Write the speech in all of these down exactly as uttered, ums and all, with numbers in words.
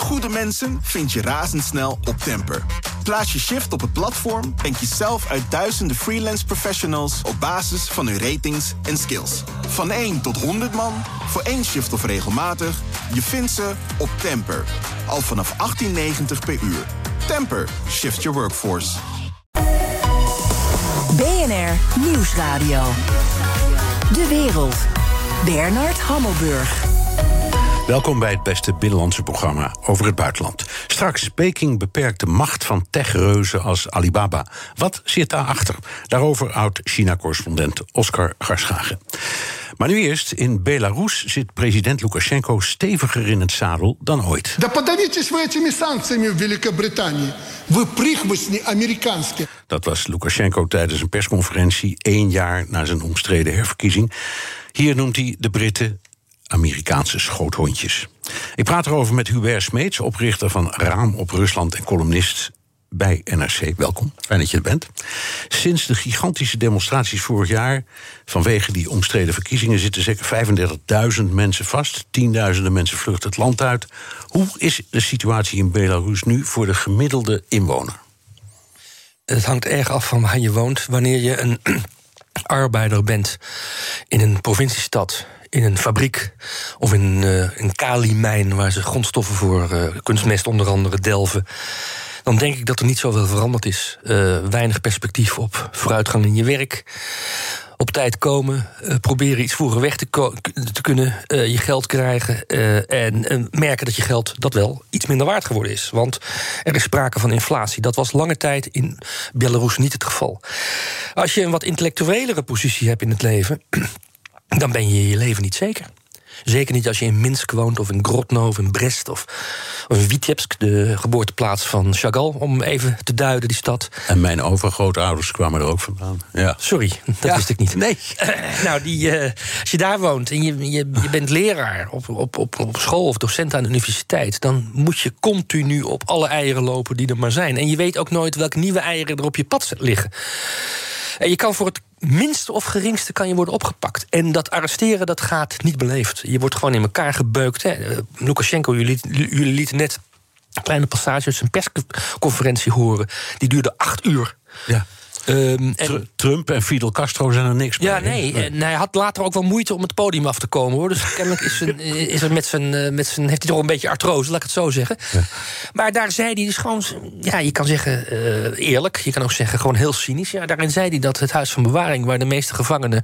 goede mensen vind je razendsnel op Temper. Plaats je shift op het platform en kies zelf uit duizenden freelance professionals op basis van hun ratings en skills. Van één tot honderd man, voor één shift of regelmatig, je vindt ze op Temper. Al vanaf achttien negentig per uur. Temper, shift your workforce. B N R Nieuwsradio. De Wereld. Bernard Hammelburg. Welkom bij het beste binnenlandse programma over het buitenland. Straks, Peking beperkt de macht van techreuzen als Alibaba. Wat zit daarachter? Daarover oud-China-correspondent Oscar Garschagen. Maar nu eerst, in Belarus zit president Lukashenko steviger in het zadel dan ooit. Dat was Lukashenko tijdens een persconferentie één jaar na zijn omstreden herverkiezing. Hier noemt hij de Britten Amerikaanse schoothondjes. Ik praat erover met Hubert Smeets, oprichter van Raam op Rusland en columnist bij N R C. Welkom, fijn dat je er bent. Sinds de gigantische demonstraties vorig jaar vanwege die omstreden verkiezingen zitten zeker vijfendertigduizend mensen vast. Tienduizenden mensen vluchten het land uit. Hoe is de situatie in Belarus nu voor de gemiddelde inwoner? Het hangt erg af van waar je woont. Wanneer je een arbeider bent in een provinciestad, in een fabriek of in uh, een kaliemijn waar ze grondstoffen voor uh, kunstmest onder andere delven, dan denk ik dat er niet zoveel veranderd is. Uh, weinig perspectief op vooruitgang in je werk. Op tijd komen, uh, proberen iets vroeger weg te, ko- te kunnen, uh, je geld krijgen uh, en uh, merken dat je geld dat wel iets minder waard geworden is. Want er is sprake van inflatie. Dat was lange tijd in Belarus niet het geval. Als je een wat intellectuelere positie hebt in het leven, dan ben je je leven niet zeker. Zeker niet als je in Minsk woont, of in Grodno, of in Brest, of, of in Vitebsk, de geboorteplaats van Chagall, om even te duiden, die stad. En mijn overgrootouders kwamen er ook vandaan. Ja. Sorry, dat ja. wist ik niet. Nee. Uh, nou, die, uh, als je daar woont en je, je, je bent leraar op, op, op, op school of docent aan de universiteit, dan moet je continu op alle eieren lopen die er maar zijn. En je weet ook nooit welke nieuwe eieren er op je pad liggen. En je kan voor het minste of geringste kan je worden opgepakt. En dat arresteren, dat gaat niet beleefd. Je wordt gewoon in elkaar gebeukt. Hè. Lukashenko, jullie, jullie lieten net een kleine passage uit zijn persconferentie horen. Die duurde acht uur. Ja. Um, en Trump en Fidel Castro zijn er niks ja, mee. nee, en hij had later ook wel moeite om het podium af te komen, hoor. Dus kennelijk is, zijn, is er met zijn, met zijn, heeft hij toch een beetje artrose, laat ik het zo zeggen. Ja. Maar daar zei hij dus gewoon, ja, je kan zeggen uh, eerlijk, je kan ook zeggen gewoon heel cynisch. Ja, daarin zei hij dat het huis van bewaring, waar de meeste gevangenen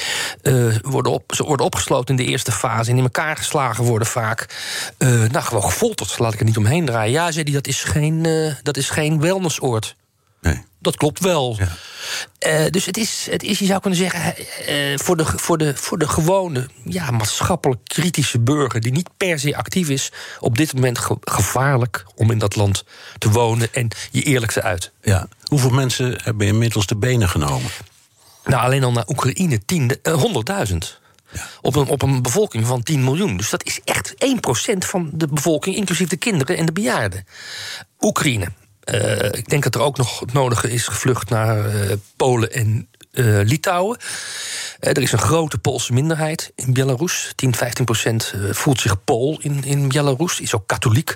uh, worden, op, ze worden opgesloten in de eerste fase en in elkaar geslagen worden vaak, uh, nou, gewoon gefolterd, laat ik er niet omheen draaien. Ja, zei hij, dat is geen, uh, dat is geen wellnessoord. Nee. Dat klopt wel. Ja. Uh, dus het is, het is, je zou kunnen zeggen, uh, voor, de, voor, de, voor de gewone, ja, maatschappelijk kritische burger die niet per se actief is, op dit moment ge- gevaarlijk om in dat land te wonen en je eerlijk te uit. Ja. Hoeveel mensen hebben inmiddels de benen genomen? Nou, alleen al naar Oekraïne, uh, honderdduizend. Ja. Op, een, op een bevolking van tien miljoen. Dus dat is echt één procent van de bevolking, inclusief de kinderen en de bejaarden. Oekraïne. Uh, ik denk dat er ook nog het nodige is gevlucht naar uh, Polen en uh, Litouwen. Uh, er is een grote Poolse minderheid in Belarus. tien, vijftien procent voelt zich Pool in, in Belarus, is ook katholiek.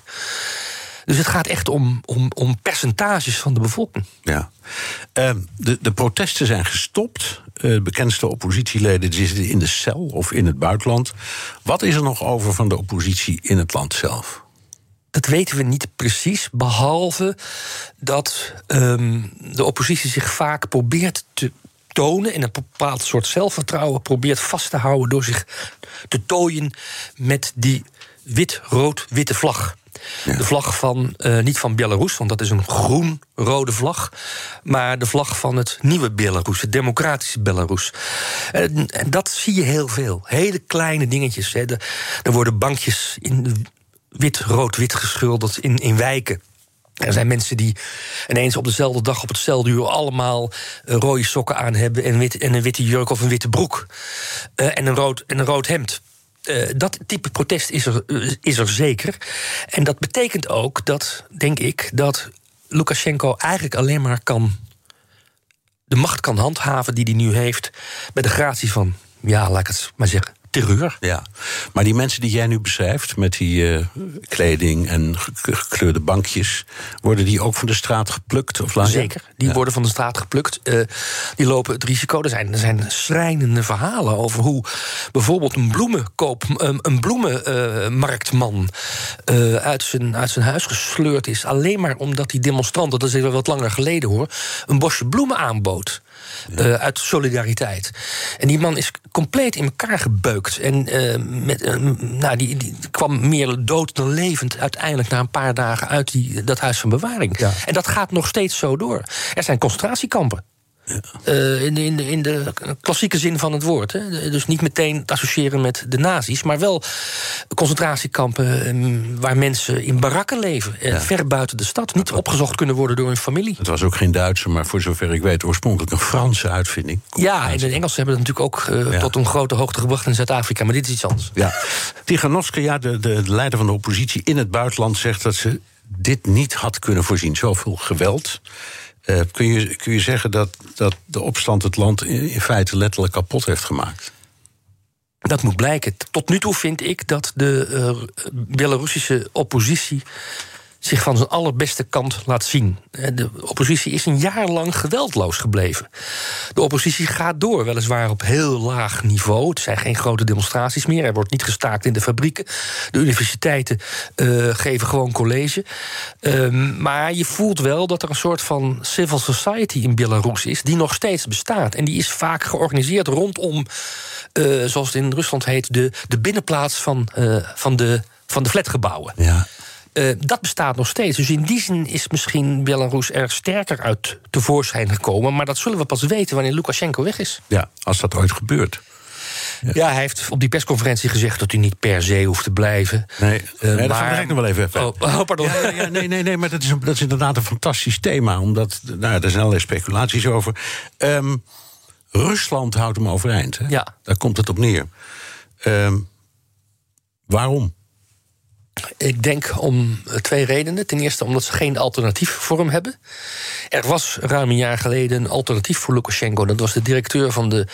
Dus het gaat echt om, om, om percentages van de bevolking. Ja. Uh, de, de protesten zijn gestopt. Uh, de bekendste oppositieleden zitten in de cel of in het buitenland. Wat is er nog over van de oppositie in het land zelf? Dat weten we niet precies, behalve dat um, de oppositie zich vaak probeert te tonen en een bepaald soort zelfvertrouwen probeert vast te houden door zich te tooien met die wit-rood-witte vlag. Ja. De vlag van, uh, niet van Belarus, want dat is een groen-rode vlag, maar de vlag van het nieuwe Belarus, het democratische Belarus. En, en dat zie je heel veel. Hele kleine dingetjes. Hè. De, er worden bankjes in de wit, rood, wit geschilderd in, in wijken. Er zijn mensen die ineens op dezelfde dag op hetzelfde uur allemaal uh, rode sokken aan hebben en, wit, en een witte jurk of een witte broek. Uh, en, een rood, en een rood hemd. Uh, dat type protest is er, uh, is er zeker. En dat betekent ook dat, denk ik, dat Lukashenko eigenlijk alleen maar kan de macht kan handhaven die hij nu heeft bij de gratie van, ja, laat ik het maar zeggen, terreur. Ja, maar die mensen die jij nu beschrijft, met die uh, kleding en gekleurde bankjes, worden die ook van de straat geplukt? Of laat je? Zeker, die ja. worden van de straat geplukt. Uh, die lopen het risico. Er zijn, er zijn schrijnende verhalen over hoe bijvoorbeeld een bloemenkoop, een, een bloemenmarktman uh, uh, uit, zijn, uit zijn huis gesleurd is, alleen maar omdat die demonstranten, dat is even wat langer geleden hoor, een bosje bloemen aanbood. Ja. Uh, uit solidariteit. En die man is compleet in elkaar gebeukt. En uh, met, uh, nou, die, die kwam meer dood dan levend uiteindelijk na een paar dagen uit die, dat huis van bewaring. Ja. En dat gaat nog steeds zo door. Er zijn concentratiekampen. Ja. Uh, in, de, in, de, in de klassieke zin van het woord. Hè. Dus niet meteen te associëren met de nazi's, maar wel concentratiekampen um, waar mensen in barakken leven. Ja. Ver buiten de stad. Niet opgezocht kunnen worden door hun familie. Het was ook geen Duitse, maar voor zover ik weet oorspronkelijk een Franse uitvinding. Ja, en de Engelsen hebben het natuurlijk ook uh, ja. tot een grote hoogte gebracht in Zuid-Afrika. Maar dit is iets anders. Ja. Tichanovskaja, de, de leider van de oppositie in het buitenland, zegt dat ze dit niet had kunnen voorzien. Zoveel geweld. Uh, kun, je, kun je zeggen dat, dat de opstand het land in, in feite letterlijk kapot heeft gemaakt? Dat moet blijken. Tot nu toe vind ik dat de uh, Belarussische oppositie zich van zijn allerbeste kant laat zien. De oppositie is een jaar lang geweldloos gebleven. De oppositie gaat door, weliswaar op heel laag niveau. Het zijn geen grote demonstraties meer. Er wordt niet gestaakt in de fabrieken. De universiteiten uh, geven gewoon college. Um, maar je voelt wel dat er een soort van civil society in Belarus is, die nog steeds bestaat. En die is vaak georganiseerd rondom, uh, zoals het in Rusland heet, de, de binnenplaats van, uh, van, de, van de flatgebouwen. Ja. Uh, dat bestaat nog steeds. Dus in die zin is misschien Belarus er sterker uit tevoorschijn gekomen. Maar dat zullen we pas weten wanneer Lukasjenko weg is. Ja, als dat ooit gebeurt. Ja. ja, hij heeft op die persconferentie gezegd dat hij niet per se hoeft te blijven. Nee, uh, nee dat maar... ga ik nog wel even. Oh, oh pardon. Ja, ja, ja, nee, nee, nee, maar dat is, een, dat is inderdaad een fantastisch thema. Omdat, nou, er zijn allerlei speculaties over. Um, Rusland houdt hem overeind. Hè? Ja. Daar komt het op neer. Um, waarom? Ik denk om twee redenen. Ten eerste omdat ze geen alternatief voor hem hebben. Er was ruim een jaar geleden een alternatief voor Lukasjenko. Dat was de directeur van de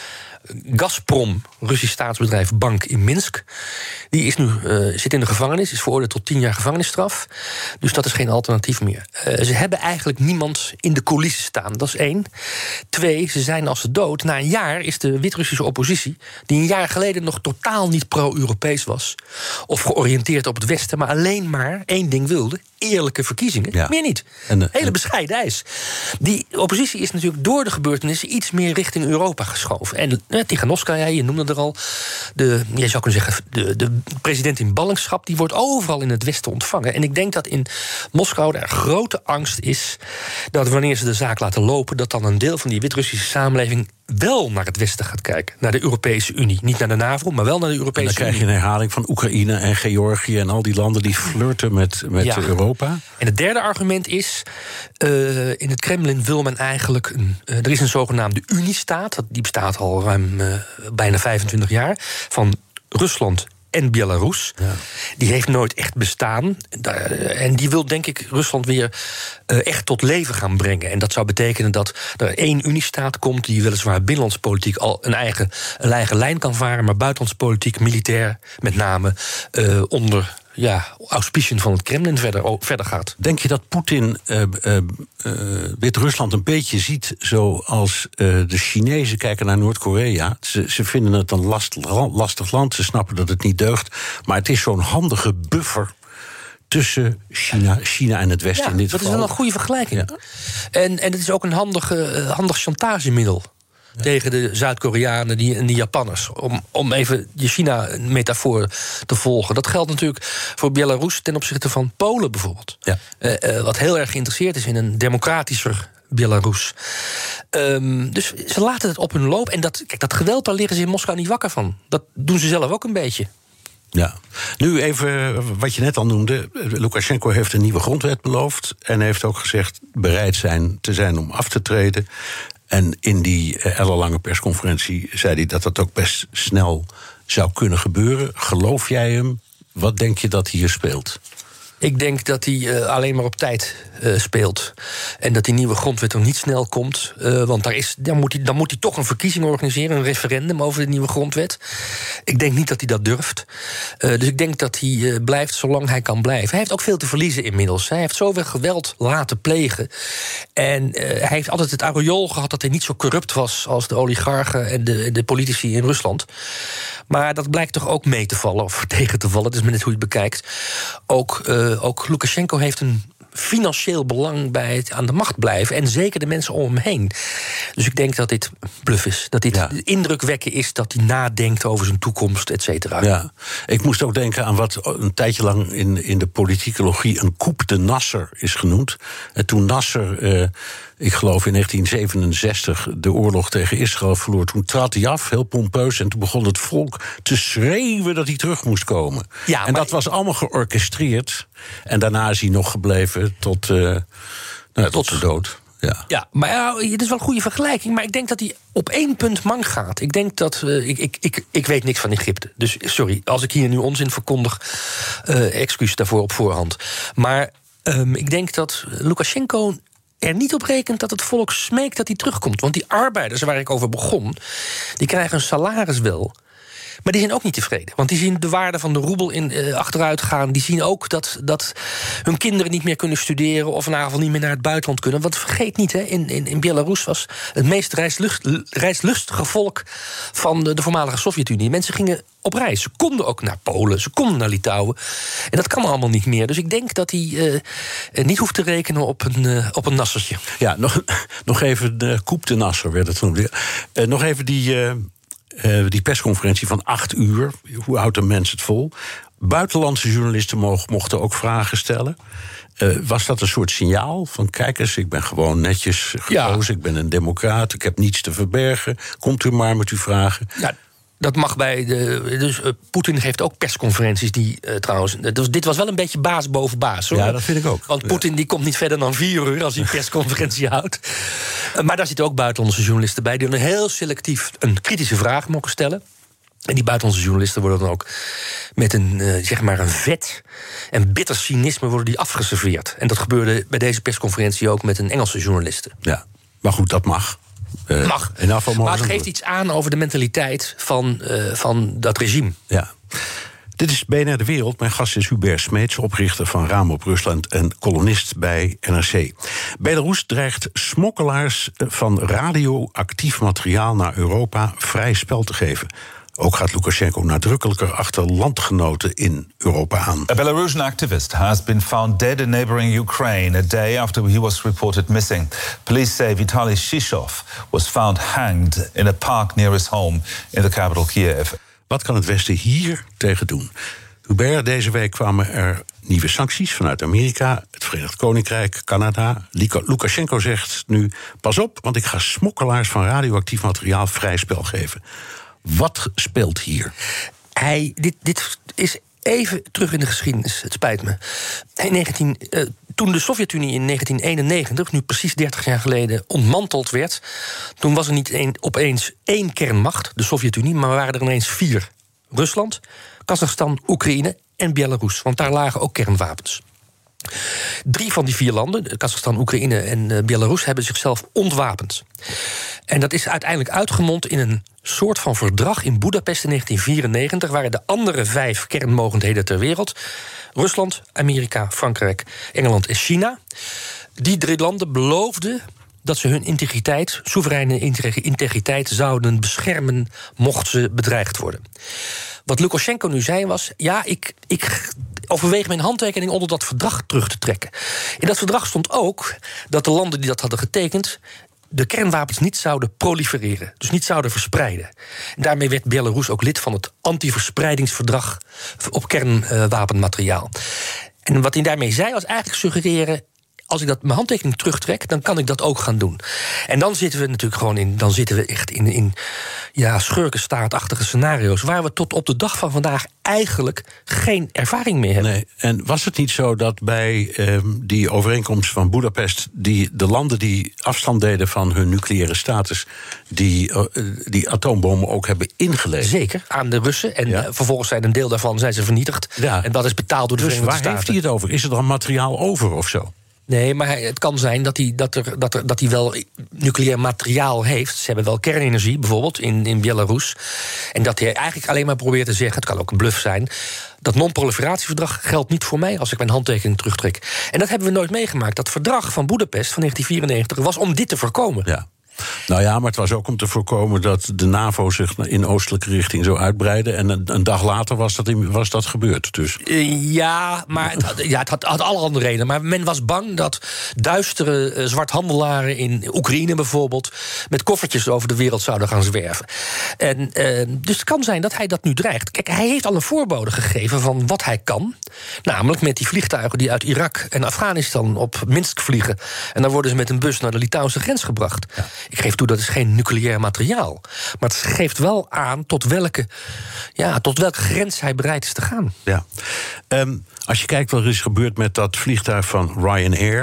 Gazprom, Russisch staatsbedrijf, bank in Minsk. Die is nu, uh, zit in de gevangenis, is veroordeeld tot tien jaar gevangenisstraf. Dus dat is geen alternatief meer. Uh, ze hebben eigenlijk niemand in de coulissen staan, dat is één. Twee, ze zijn als ze dood. Na een jaar is de Wit-Russische oppositie, die een jaar geleden nog totaal niet pro-Europees was, of georiënteerd op het Westen, maar alleen maar één ding wilde: eerlijke verkiezingen. Ja. Meer niet. En, uh, Hele en... bescheiden eis. Die oppositie is natuurlijk door de gebeurtenissen iets meer richting Europa geschoven. En uh, Tichanovskaja, je noemde er al, de, je zou kunnen zeggen, de, de president in ballingschap, die wordt overal in het Westen ontvangen. En ik denk dat in Moskou er grote angst is dat wanneer ze de zaak laten lopen, dat dan een deel van die Wit-Russische samenleving wel naar het Westen gaat kijken. Naar de Europese Unie. Niet naar de NAVO, maar wel naar de Europese Unie. En dan krijg je een herhaling van Oekraïne en Georgië en al die landen die flirten met, met ja. Europa. En het derde argument is, uh, in het Kremlin wil men eigenlijk een, uh, er is een zogenaamde Uniestaat, die bestaat al ruim uh, bijna vijfentwintig jaar, van Rusland en Belarus. Ja. Die heeft nooit echt bestaan. En die wil, denk ik, Rusland weer uh, echt tot leven gaan brengen. En dat zou betekenen dat er één Uniestaat komt die weliswaar binnenlandspolitiek al een eigen, een eigen lijn kan varen, maar buitenlandspolitiek, militair met name, uh, onder ja, auspiciën van het Kremlin verder, oh, verder gaat. Denk je dat Poetin uh, uh, uh, Wit-Rusland een beetje ziet zoals uh, de Chinezen kijken naar Noord-Korea? Ze, ze vinden het een last, lastig land, ze snappen dat het niet deugt, maar het is zo'n handige buffer tussen China, China en het Westen ja, in dit dat geval. Dat is wel een goede vergelijking. Ja. En, en het is ook een handig, uh, handig chantagemiddel. Ja. Tegen de Zuid-Koreanen die, en de Japanners. Om, om even je China-metafoor te volgen. Dat geldt natuurlijk voor Belarus ten opzichte van Polen bijvoorbeeld. Ja. Uh, uh, wat heel erg geïnteresseerd is in een democratischer Belarus. Um, dus ze laten het op hun loop. En dat, kijk, dat geweld, daar liggen ze in Moskou niet wakker van. Dat doen ze zelf ook een beetje. Ja. Nu even wat je net al noemde. Lukasjenko heeft een nieuwe grondwet beloofd. En heeft ook gezegd bereid zijn te zijn om af te treden. En in die ellenlange persconferentie zei hij dat dat ook best snel zou kunnen gebeuren. Geloof jij hem? Wat denk je dat hier speelt? Ik denk dat hij uh, alleen maar op tijd uh, speelt. En dat die nieuwe grondwet er niet snel komt. Uh, want daar is, dan, moet hij, dan moet hij toch een verkiezing organiseren, een referendum over de nieuwe grondwet. Ik denk niet dat hij dat durft. Uh, dus ik denk dat hij uh, blijft zolang hij kan blijven. Hij heeft ook veel te verliezen inmiddels. Hij heeft zoveel geweld laten plegen. En uh, hij heeft altijd het aureool gehad dat hij niet zo corrupt was als de oligarchen en de, de politici in Rusland. Maar dat blijkt toch ook mee te vallen, of tegen te vallen. Dat is maar net hoe je het bekijkt. Ook, uh, ook Lukasjenko heeft een financieel belang bij het aan de macht blijven. En zeker de mensen om hem heen. Dus ik denk dat dit bluff is. Dat dit ja. indruk wekken is dat hij nadenkt over zijn toekomst, et cetera. Ja, ik moest ook denken aan wat een tijdje lang in, in de politicologie een coup de Nasser is genoemd. En toen Nasser, eh, ik geloof in negentien zevenenzestig, de oorlog tegen Israël verloor, toen trad hij af, heel pompeus, en toen begon het volk te schreeuwen dat hij terug moest komen. Ja, en dat was allemaal georchestreerd. En daarna is hij nog gebleven tot, uh, nou, tot, tot de dood. Ja, ja, maar ja, het is wel een goede vergelijking. Maar ik denk dat hij op één punt mank gaat. Ik denk dat. Uh, ik, ik, ik, ik weet niks van Egypte. Dus sorry, als ik hier nu onzin verkondig. Uh, excuus daarvoor op voorhand. Maar um, ik denk dat Lukasjenko er niet op rekent dat het volk smeekt dat hij terugkomt. Want die arbeiders waar ik over begon, die krijgen een salaris wel. Maar die zijn ook niet tevreden. Want die zien de waarde van de roebel in, uh, achteruit gaan. Die zien ook dat, dat hun kinderen niet meer kunnen studeren, of een avond niet meer naar het buitenland kunnen. Want vergeet niet, hè, in, in, in Belarus was het meest reislucht, reislustige volk van de, de voormalige Sovjet-Unie. Mensen gingen op reis. Ze konden ook naar Polen, ze konden naar Litouwen. En dat kan allemaal niet meer. Dus ik denk dat hij uh, niet hoeft te rekenen op een, uh, op een nassertje. Ja, nog, nog even de coup de Nasser werd het genoemd. Uh, nog even die... Uh... Uh, die persconferentie van acht uur, hoe houdt een mens het vol? Buitenlandse journalisten mogen, mochten ook vragen stellen. Uh, was dat een soort signaal van, kijk eens, ik ben gewoon netjes gekozen, ja. Ik ben een democraat, ik heb niets te verbergen, komt u maar met uw vragen. Ja. Dat mag bij de. Dus uh, Poetin geeft ook persconferenties die uh, trouwens. Dus dit was wel een beetje baas boven baas, hoor. Ja, dat vind ik ook. Want Poetin die komt niet verder dan vier uur als hij een persconferentie houdt. Uh, maar daar zitten ook buitenlandse journalisten bij die dan heel selectief een kritische vraag mogen stellen. En die buitenlandse journalisten worden dan ook met een, uh, zeg maar een vet en bitter cynisme worden die afgeserveerd. En dat gebeurde bij deze persconferentie ook met een Engelse journaliste. Ja, maar goed, dat mag. Uh, Mag. Maar het geeft iets aan over de mentaliteit van, uh, van dat regime. Ja. Dit is B N R De Wereld. Mijn gast is Hubert Smeets, oprichter van Raam op Rusland en columnist bij N R C. Belarus dreigt smokkelaars van radioactief materiaal naar Europa vrij spel te geven. Ook gaat Lukasjenko nadrukkelijker achter landgenoten in Europa aan. A Belarusian activist has been found dead in neighboring Ukraine a day after he was reported missing. Police say Vitaly Shishov was found hanged in a park near his home in the capital Kiev. Wat kan het Westen hier tegen doen? Hubert, deze week kwamen er nieuwe sancties vanuit Amerika, het Verenigd Koninkrijk, Canada. Lukasjenko zegt nu, pas op, want ik ga smokkelaars van radioactief materiaal vrij spel geven. Wat speelt hier? Hij, dit, dit is even terug in de geschiedenis, het spijt me. In negentien, uh, toen de Sovjet-Unie in negentien eenennegentig, nu precies dertig jaar geleden, ontmanteld werd, toen was er niet een, opeens één kernmacht, de Sovjet-Unie, maar waren er ineens vier. Rusland, Kazachstan, Oekraïne en Belarus, want daar lagen ook kernwapens. Drie van die vier landen, Kazachstan, Oekraïne en uh, Belarus, hebben zichzelf ontwapend. En dat is uiteindelijk uitgemond in een soort van verdrag in Boedapest in negentien vierennegentig... waar de andere vijf kernmogendheden ter wereld, Rusland, Amerika, Frankrijk, Engeland en China, die drie landen beloofden dat ze hun integriteit, soevereine integriteit, zouden beschermen mocht ze bedreigd worden. Wat Lukasjenko nu zei was, ja, ik, ik overweeg mijn handtekening onder dat verdrag terug te trekken. In dat verdrag stond ook dat de landen die dat hadden getekend de kernwapens niet zouden prolifereren, dus niet zouden verspreiden. En daarmee werd Belarus ook lid van het anti-verspreidingsverdrag op kernwapenmateriaal. En wat hij daarmee zei was eigenlijk suggereren, als ik dat mijn handtekening terugtrek, dan kan ik dat ook gaan doen. En dan zitten we natuurlijk gewoon in, dan zitten we echt in, in ja, schurkenstaatachtige scenario's, waar we tot op de dag van vandaag eigenlijk geen ervaring mee hebben. Nee. En was het niet zo dat bij eh, die overeenkomst van Boedapest, die de landen die afstand deden van hun nucleaire status, die, uh, die atoombommen ook hebben ingeleverd? Zeker, aan de Russen. En ja. uh, vervolgens zijn een deel daarvan zijn ze vernietigd. Ja. En dat is betaald door de dus Verenigde Staten. Waar heeft hij het over? Is er dan materiaal over of zo? Nee, maar het kan zijn dat hij, dat er, dat er, dat hij wel nucleair materiaal heeft. Ze hebben wel kernenergie, bijvoorbeeld, in, in Belarus. En dat hij eigenlijk alleen maar probeert te zeggen, het kan ook een bluff zijn, dat non-proliferatieverdrag geldt niet voor mij als ik mijn handtekening terugtrek. En dat hebben we nooit meegemaakt. Dat verdrag van Boedapest van negentien vierennegentig was om dit te voorkomen. Ja. Nou ja, maar het was ook om te voorkomen dat de NAVO zich in oostelijke richting zou uitbreiden. En een, een dag later was dat, was dat gebeurd. Dus. Uh, ja, maar het, had, ja, het had, had alle andere redenen. Maar men was bang dat duistere uh, zwarthandelaren in Oekraïne bijvoorbeeld met koffertjes over de wereld zouden gaan zwerven. En, uh, dus het kan zijn dat hij dat nu dreigt. Kijk, hij heeft al een voorbode gegeven van wat hij kan. Namelijk met die vliegtuigen die uit Irak en Afghanistan op Minsk vliegen. En dan worden ze met een bus naar de Litouwse grens gebracht. Ja. Ik geef toe, dat is geen nucleair materiaal. Maar het geeft wel aan tot welke, ja, tot welke grens hij bereid is te gaan. Ja. Um, als je kijkt wat er is gebeurd met dat vliegtuig van Ryanair.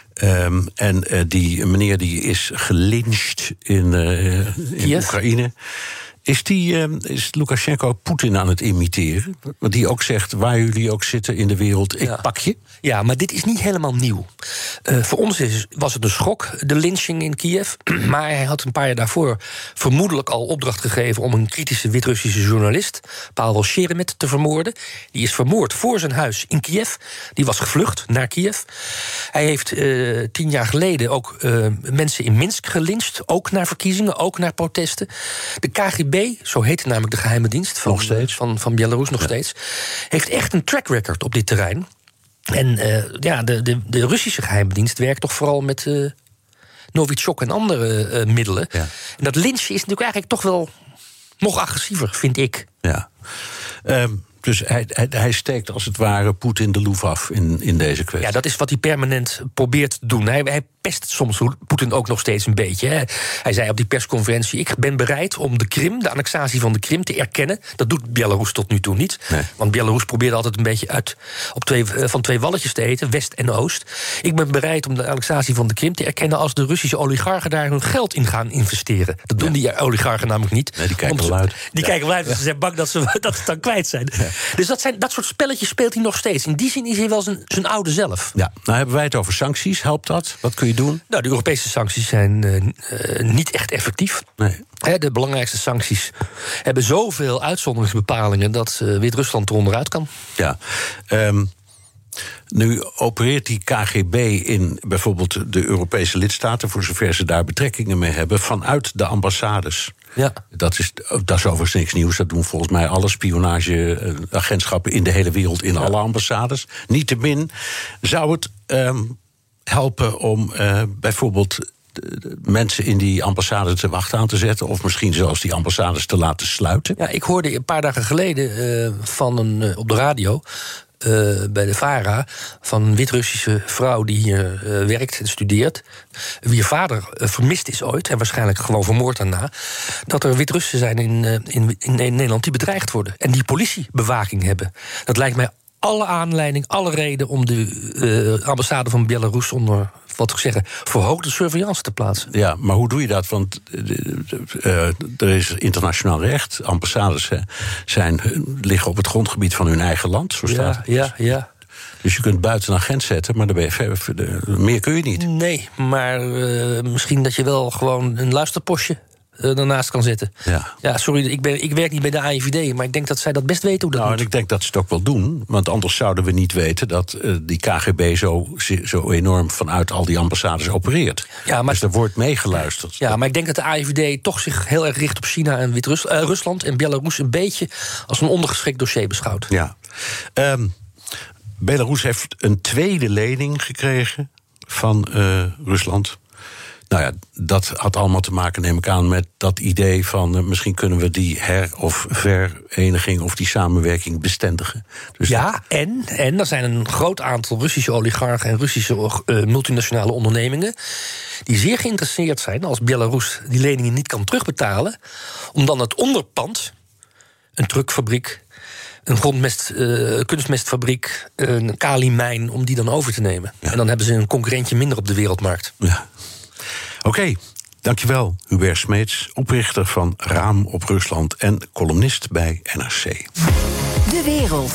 Um, en uh, die meneer die is gelyncht in, uh, in Oekraïne. Is, die, uh, is Lukasjenko Poetin aan het imiteren? Want die ook zegt, waar jullie ook zitten in de wereld, ik ja. pak je. Ja, maar dit is niet helemaal nieuw. Uh, voor ons is, was het een schok, de lynching in Kiev. Maar hij had een paar jaar daarvoor vermoedelijk al opdracht gegeven om een kritische Wit-Russische journalist, Pavel Sheremet, te vermoorden. Die is vermoord voor zijn huis in Kiev. Die was gevlucht naar Kiev. Hij heeft uh, tien jaar geleden ook uh, mensen in Minsk gelyncht. Ook naar verkiezingen, ook naar protesten. De K G B, zo heette namelijk de geheime dienst van, nog steeds. van, van Belarus nog ja. steeds, heeft echt een track record op dit terrein. En uh, ja, de, de, de Russische geheime dienst werkt toch vooral met uh, Novichok en andere uh, middelen. Ja. En dat lynchen is natuurlijk eigenlijk toch wel nog agressiever, vind ik. Ja. Um, dus hij, hij, hij steekt als het ware Poetin de loef af in, in deze kwestie. Ja, dat is wat hij permanent probeert te doen. Hij, hij pest soms Poetin ook nog steeds een beetje. Hè. Hij zei op die persconferentie, ik ben bereid om de Krim, de annexatie van de Krim, te erkennen. Dat doet Belarus tot nu toe niet. Nee. Want Belarus probeert altijd een beetje uit op twee, van twee walletjes te eten, West en Oost. Ik ben bereid om de annexatie van de Krim te erkennen als de Russische oligarchen daar hun geld in gaan investeren. Dat doen ja. die oligarchen namelijk niet. Nee, die kijken wel uit. Die ja. kijken wel uit, ja. Ze zijn bang dat ze, dat ze het dan kwijt zijn. Ja. Dus dat, zijn, dat soort spelletjes speelt hij nog steeds. In die zin is hij wel zijn, zijn oude zelf. Ja, nou hebben wij het over sancties. Helpt dat? Wat kun je doen? Nou, de Europese sancties zijn uh, uh, niet echt effectief. Nee. He, de belangrijkste sancties hebben zoveel uitzonderingsbepalingen dat uh, Wit-Rusland eronderuit kan. Ja. Um, nu opereert die K G B in bijvoorbeeld de Europese lidstaten, voor zover ze daar betrekkingen mee hebben, vanuit de ambassades. Ja. Dat is, dat is overigens niks nieuws. Dat doen volgens mij alle spionageagentschappen in de hele wereld, in ja. alle ambassades. Niettemin zou het um, helpen om uh, bijvoorbeeld de, de mensen in die ambassade te wacht aan te zetten, of misschien zelfs die ambassades te laten sluiten. Ja, ik hoorde een paar dagen geleden uh, van een, uh, op de radio, Uh, bij de VARA, van een Wit-Russische vrouw die hier uh, werkt en studeert, wier vader uh, vermist is ooit en waarschijnlijk gewoon vermoord daarna, dat er Wit-Russen zijn in, uh, in, in Nederland die bedreigd worden en die politiebewaking hebben. Dat lijkt mij alle aanleiding, alle reden om de uh, ambassade van Belarus onder, wat ik zeggen, verhoogde surveillance te plaatsen. Ja, maar hoe doe je dat? Want uh, uh, er is internationaal recht. Ambassades uh, zijn, liggen op het grondgebied van hun eigen land, zo staat het. Ja, ja, ja. Dus je kunt buiten een agent zetten, maar dan ben je ver, meer kun je niet. Nee, maar uh, misschien dat je wel gewoon een luisterpostje daarnaast kan zetten. Ja, ja sorry, ik, ben, ik werk niet bij de A I V D, maar ik denk dat zij dat best weten hoe dat nou, moet. En ik denk dat ze het ook wel doen, want anders zouden we niet weten dat uh, die K G B zo, zo enorm vanuit al die ambassades opereert. Ja, maar, dus er wordt meegeluisterd. Ja, maar ik denk dat de A I V D toch zich heel erg richt op China en Wit-Rusland uh, Rusland en Belarus een beetje als een ondergeschikt dossier beschouwt. Ja. Um, Belarus heeft een tweede lening gekregen van uh, Rusland. Nou ja, dat had allemaal te maken, neem ik aan, met dat idee van uh, misschien kunnen we die her- of vereniging of die samenwerking bestendigen. Dus ja, dat... en, en er zijn een groot aantal Russische oligarchen en Russische uh, multinationale ondernemingen die zeer geïnteresseerd zijn als Belarus die leningen niet kan terugbetalen, om dan het onderpand, een truckfabriek, een grondmest, uh, kunstmestfabriek, een kalimijn, om die dan over te nemen. Ja. En dan hebben ze een concurrentje minder op de wereldmarkt. Ja. Oké, okay, dankjewel, Hubert Smeets, oprichter van Raam op Rusland en columnist bij N R C. De wereld.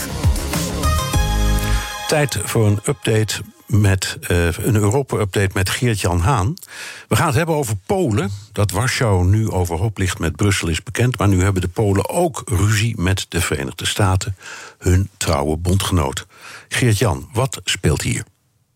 Tijd voor een update met uh, een Europa-update met Geert-Jan Haan. We gaan het hebben over Polen. Dat Warschau nu overhoop ligt met Brussel is bekend, maar nu hebben de Polen ook ruzie met de Verenigde Staten, hun trouwe bondgenoot. Geert-Jan, wat speelt hier?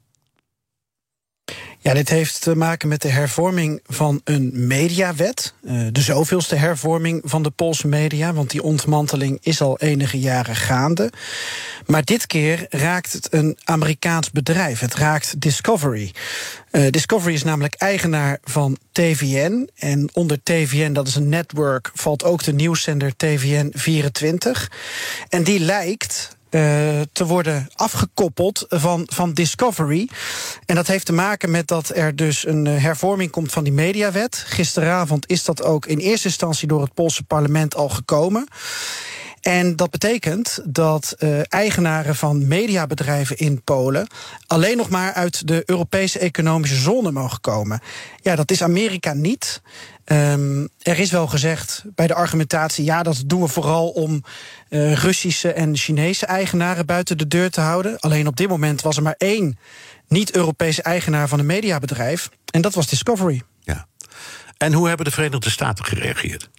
Ja, dit heeft te maken met de hervorming van een mediawet. Uh, de zoveelste hervorming van de Poolse media, want die ontmanteling is al enige jaren gaande. Maar dit keer raakt het een Amerikaans bedrijf. Het raakt Discovery. Uh, Discovery is namelijk eigenaar van T V N. En onder T V N, dat is een network, valt ook de nieuwszender T V N vierentwintig. En die lijkt Uh, te worden afgekoppeld van, van Discovery. En dat heeft te maken met dat er dus een uh, hervorming komt van die mediawet. Gisteravond is dat ook in eerste instantie door het Poolse parlement al gekomen. En dat betekent dat uh, eigenaren van mediabedrijven in Polen alleen nog maar uit de Europese economische zone mogen komen. Ja, dat is Amerika niet. Um, er is wel gezegd bij de argumentatie, ja, dat doen we vooral om uh, Russische en Chinese eigenaren buiten de deur te houden. Alleen op dit moment was er maar één niet-Europese eigenaar van een mediabedrijf. En dat was Discovery. Ja. En hoe hebben de Verenigde Staten gereageerd?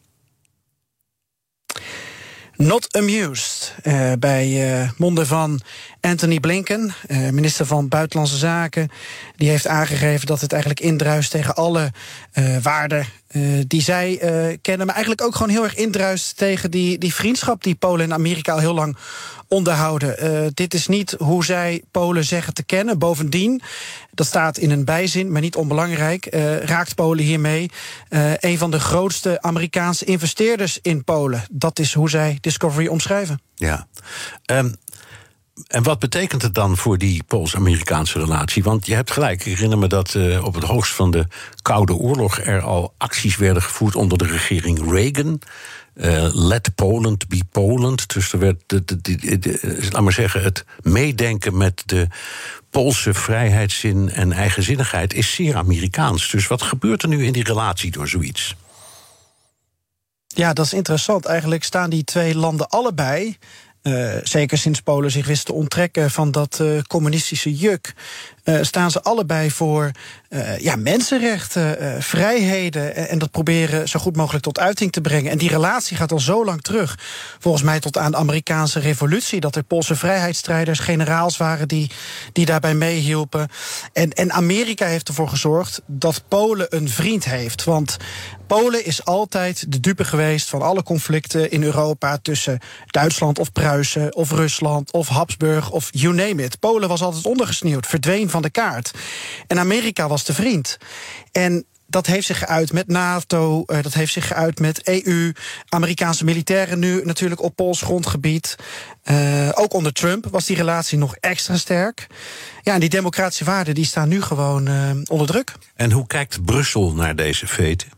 Not amused. Uh, bij uh, monden van Antony Blinken, uh, minister van Buitenlandse Zaken. Die heeft aangegeven dat het eigenlijk indruist tegen alle uh, waarden uh, die zij uh, kennen. Maar eigenlijk ook gewoon heel erg indruist tegen die, die vriendschap die Polen en Amerika al heel lang onderhouden. Uh, dit is niet hoe zij Polen zeggen te kennen. Bovendien, dat staat in een bijzin, maar niet onbelangrijk, uh, raakt Polen hiermee uh, een van de grootste Amerikaanse investeerders in Polen. Dat is hoe zij Discovery omschrijven. Ja. Um, en wat betekent het dan voor die Pools-Amerikaanse relatie? Want je hebt gelijk, ik herinner me dat uh, op het hoogst van de Koude Oorlog er al acties werden gevoerd onder de regering Reagan. Uh, let Poland be Poland. Dus er werd, de, de, de, de, laat maar zeggen, het meedenken met de Poolse vrijheidszin en eigenzinnigheid is zeer Amerikaans. Dus wat gebeurt er nu in die relatie door zoiets? Ja, dat is interessant. Eigenlijk staan die twee landen allebei, Uh, zeker sinds Polen zich wist te onttrekken van dat uh, communistische juk, uh, staan ze allebei voor uh, ja, mensenrechten, uh, vrijheden, en, en dat proberen zo goed mogelijk tot uiting te brengen. En die relatie gaat al zo lang terug, volgens mij tot aan de Amerikaanse revolutie, dat er Poolse vrijheidsstrijders, generaals waren die, die daarbij meehielpen. En, en Amerika heeft ervoor gezorgd dat Polen een vriend heeft, want Polen is altijd de dupe geweest van alle conflicten in Europa tussen Duitsland of Pruisen of Rusland of Habsburg of you name it. Polen was altijd ondergesneeuwd, verdween van de kaart. En Amerika was de vriend. En dat heeft zich geuit met NATO, uh, dat heeft zich geuit met E U, Amerikaanse militairen nu natuurlijk op Pools grondgebied. Uh, ook onder Trump was die relatie nog extra sterk. Ja, en die democratische waarden die staan nu gewoon uh, onder druk. En hoe kijkt Brussel naar deze feten?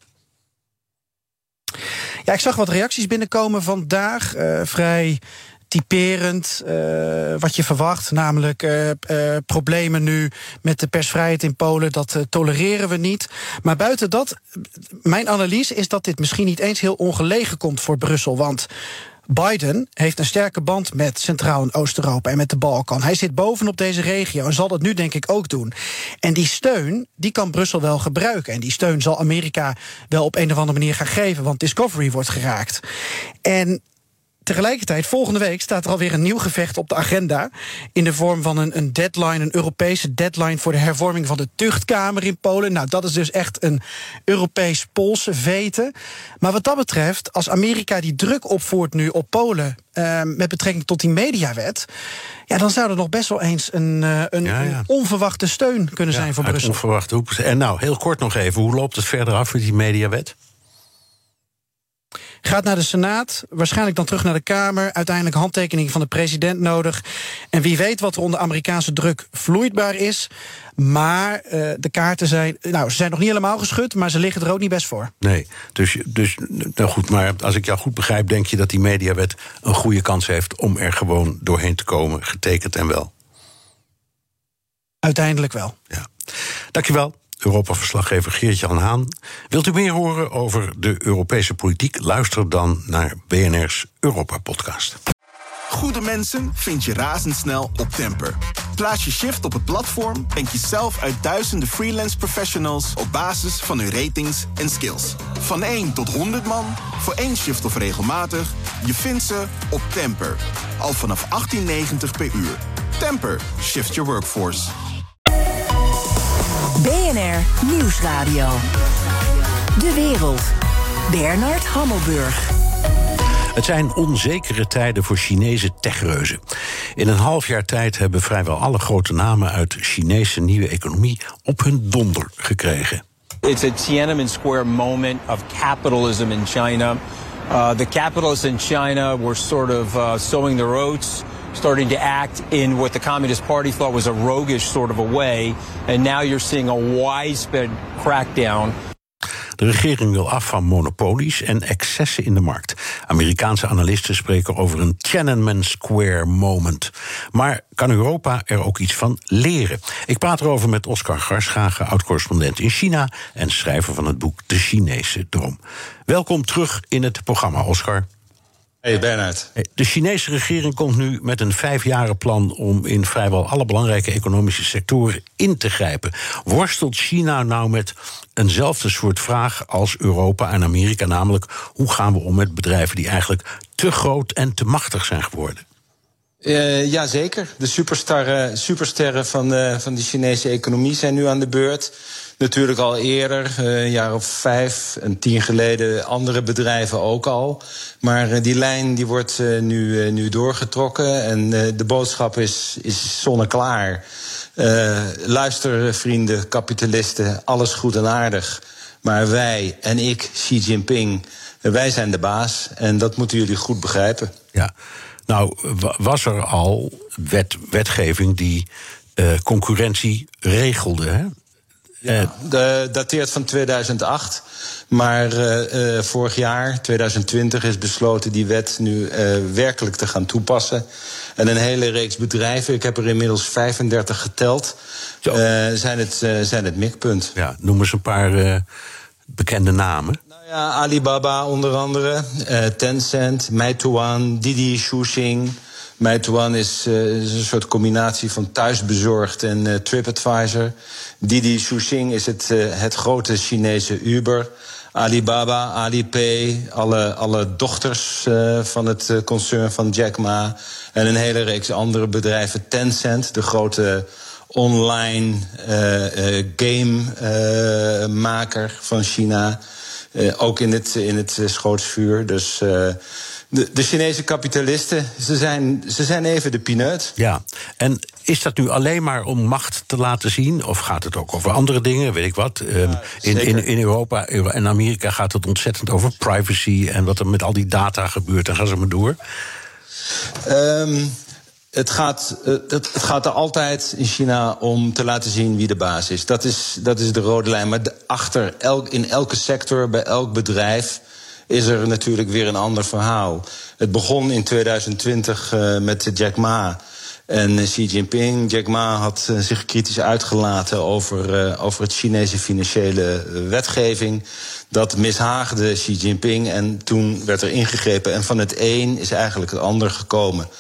Ja, ik zag wat reacties binnenkomen vandaag, uh, vrij typerend, uh, wat je verwacht, namelijk uh, uh, problemen nu met de persvrijheid in Polen, dat uh, tolereren we niet. Maar buiten dat, mijn analyse is dat dit misschien niet eens heel ongelegen komt voor Brussel, want Biden heeft een sterke band met Centraal- en Oost-Europa en met de Balkan. Hij zit bovenop deze regio en zal dat nu denk ik ook doen. En die steun, die kan Brussel wel gebruiken. En die steun zal Amerika wel op een of andere manier gaan geven, want Discovery wordt geraakt. En tegelijkertijd, volgende week staat er alweer een nieuw gevecht op de agenda. In de vorm van een, een deadline, een Europese deadline voor de hervorming van de tuchtkamer in Polen. Nou, dat is dus echt een Europees-Poolse vete. Maar wat dat betreft, als Amerika die druk opvoert nu op Polen Uh, met betrekking tot die mediawet, ja, dan zou er nog best wel eens een, uh, een, ja, ja. een onverwachte steun kunnen ja, zijn voor Brussel. Onverwachte hoek. En nou, heel kort nog even, hoe loopt het verder af met die mediawet? Gaat naar de Senaat, waarschijnlijk dan terug naar de Kamer. Uiteindelijk handtekening van de president nodig. En wie weet wat er onder Amerikaanse druk vloeibaar is. Maar uh, de kaarten zijn, nou, ze zijn nog niet helemaal geschud, maar ze liggen er ook niet best voor. Nee, dus, dus nou goed, maar als ik jou goed begrijp, denk je dat die mediawet een goede kans heeft om er gewoon doorheen te komen, getekend en wel? Uiteindelijk wel. Ja. Dankjewel. Europa-verslaggever Geert-Jan Haan. Wilt u meer horen over de Europese politiek? Luister dan naar B N R's Europa-podcast. Goede mensen vind je razendsnel op Temper. Plaats je shift op het platform en kies zelf uit duizenden freelance professionals op basis van hun ratings en skills. Van één tot honderd man, voor één shift of regelmatig, je vindt ze op Temper. Al vanaf achttien negentig per uur. Temper, shift your workforce. B N R Nieuwsradio. De wereld. Bernard Hammelburg. Het zijn onzekere tijden voor Chinese techreuzen. In een half jaar tijd hebben vrijwel alle grote namen uit Chinese nieuwe economie op hun donder gekregen. It's a Tiananmen Square moment of capitalism in China. Uh, the capitalists in China were sort of uh, sowing their oats, starting to act in what the Communist Party thought was a roguish sort of a way. And now you're seeing a widespread crackdown. De regering wil af van monopolies en excessen in de markt. Amerikaanse analisten spreken over een Tiananmen Square moment. Maar kan Europa er ook iets van leren? Ik praat erover met Oscar Garschagen, oud-correspondent in China en schrijver van het boek De Chinese Droom. Welkom terug in het programma, Oscar. Hey Bernard. De Chinese regering komt nu met een vijfjarenplan om in vrijwel alle belangrijke economische sectoren in te grijpen. Worstelt China nou met eenzelfde soort vraag als Europa en Amerika, namelijk hoe gaan we om met bedrijven die eigenlijk te groot en te machtig zijn geworden? Uh, Jazeker. De supersterren, supersterren van, de, van de Chinese economie zijn nu aan de beurt. Natuurlijk al eerder, uh, een jaar of vijf en tien geleden, andere bedrijven ook al. Maar uh, die lijn die wordt uh, nu, uh, nu doorgetrokken en uh, de boodschap is, is zonneklaar. Uh, luister, vrienden, kapitalisten, alles goed en aardig. Maar wij en ik, Xi Jinping, wij zijn de baas en dat moeten jullie goed begrijpen. Ja. Nou, was er al wet, wetgeving die uh, concurrentie regelde, hè? Ja, de, dateert van tweeduizend acht. Maar uh, uh, vorig jaar, tweeduizend twintig, is besloten die wet nu uh, werkelijk te gaan toepassen. En een hele reeks bedrijven, ik heb er inmiddels vijfendertig geteld, uh, zijn, het, uh, zijn het mikpunt. Ja, noem eens een paar uh, bekende namen. Ja, Alibaba onder andere, uh, Tencent, Meituan, Didi Chuxing. Meituan is, uh, is een soort combinatie van thuisbezorgd en uh, TripAdvisor. Didi Chuxing is het, uh, het grote Chinese Uber. Alibaba, Alipay, alle, alle dochters uh, van het uh, concern van Jack Ma. En een hele reeks andere bedrijven. Tencent, de grote online uh, uh, gamemaker uh, van China. Uh, ook in het, in het schootsvuur. Dus uh, de, de Chinese kapitalisten, ze zijn, ze zijn even de pineut. Ja, en is dat nu alleen maar om macht te laten zien? Of gaat het ook over andere dingen, weet ik wat? Uh, ja, in, in, in Europa en Amerika gaat het ontzettend over privacy en wat er met al die data gebeurt. En gaan ze maar door. Um, Het gaat, het, het gaat er altijd in China om te laten zien wie de baas is. Dat is, dat is de rode lijn. Maar de, achter elk, in elke sector, bij elk bedrijf, is er natuurlijk weer een ander verhaal. Het begon in tweeduizend twintig uh, met Jack Ma en Xi Jinping. Jack Ma had uh, zich kritisch uitgelaten over, uh, over het Chinese financiële wetgeving. Dat mishaagde Xi Jinping en toen werd er ingegrepen. En van het een is eigenlijk het ander gekomen.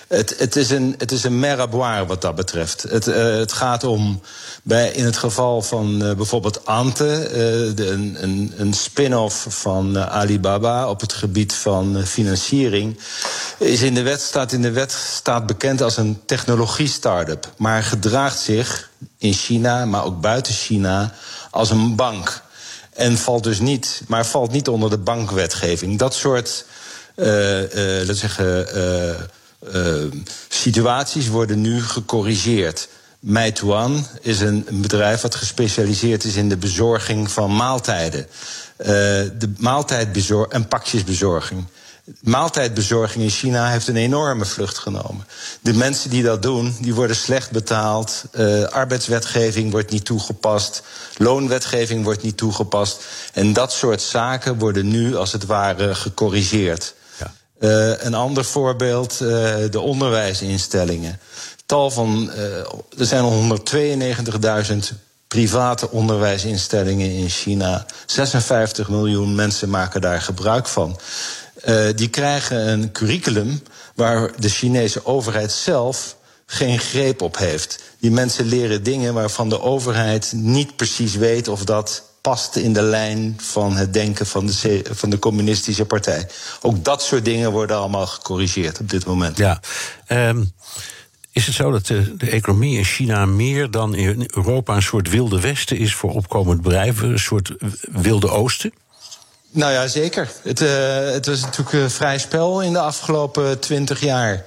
Het, het, is een, het is een mer à boire wat dat betreft. Het, uh, het gaat om, bij, in het geval van uh, bijvoorbeeld Ante, uh, de, een, een, een spin-off van uh, Alibaba op het gebied van uh, financiering, is in de wet, staat in de wet staat bekend als een technologie-start-up, maar gedraagt zich in China, maar ook buiten China, als een bank. En valt dus niet, maar valt niet onder de bankwetgeving. Dat soort uh, uh, laten we zeggen, uh, uh, situaties worden nu gecorrigeerd. Meituan is een, een bedrijf dat gespecialiseerd is in de bezorging van maaltijden. Uh, de maaltijdbezorging en pakjesbezorging. Maaltijdbezorging in China heeft een enorme vlucht genomen. De mensen die dat doen, die worden slecht betaald. Uh, arbeidswetgeving wordt niet toegepast. Loonwetgeving wordt niet toegepast. En dat soort zaken worden nu als het ware gecorrigeerd. Ja. Uh, een ander voorbeeld, uh, de onderwijsinstellingen. Tal van, uh, er zijn al honderdtweeënnegentigduizend private onderwijsinstellingen in China. zesenvijftig miljoen mensen maken daar gebruik van. Uh, die krijgen een curriculum waar de Chinese overheid zelf geen greep op heeft. Die mensen leren dingen waarvan de overheid niet precies weet of dat past in de lijn van het denken van de, van de communistische partij. Ook dat soort dingen worden allemaal gecorrigeerd op dit moment. Ja, um, is het zo dat de, de economie in China meer dan in Europa een soort wilde westen is voor opkomende bedrijven, een soort wilde oosten? Nou ja, zeker. Het, uh, het was natuurlijk uh, vrij spel in de afgelopen twintig jaar.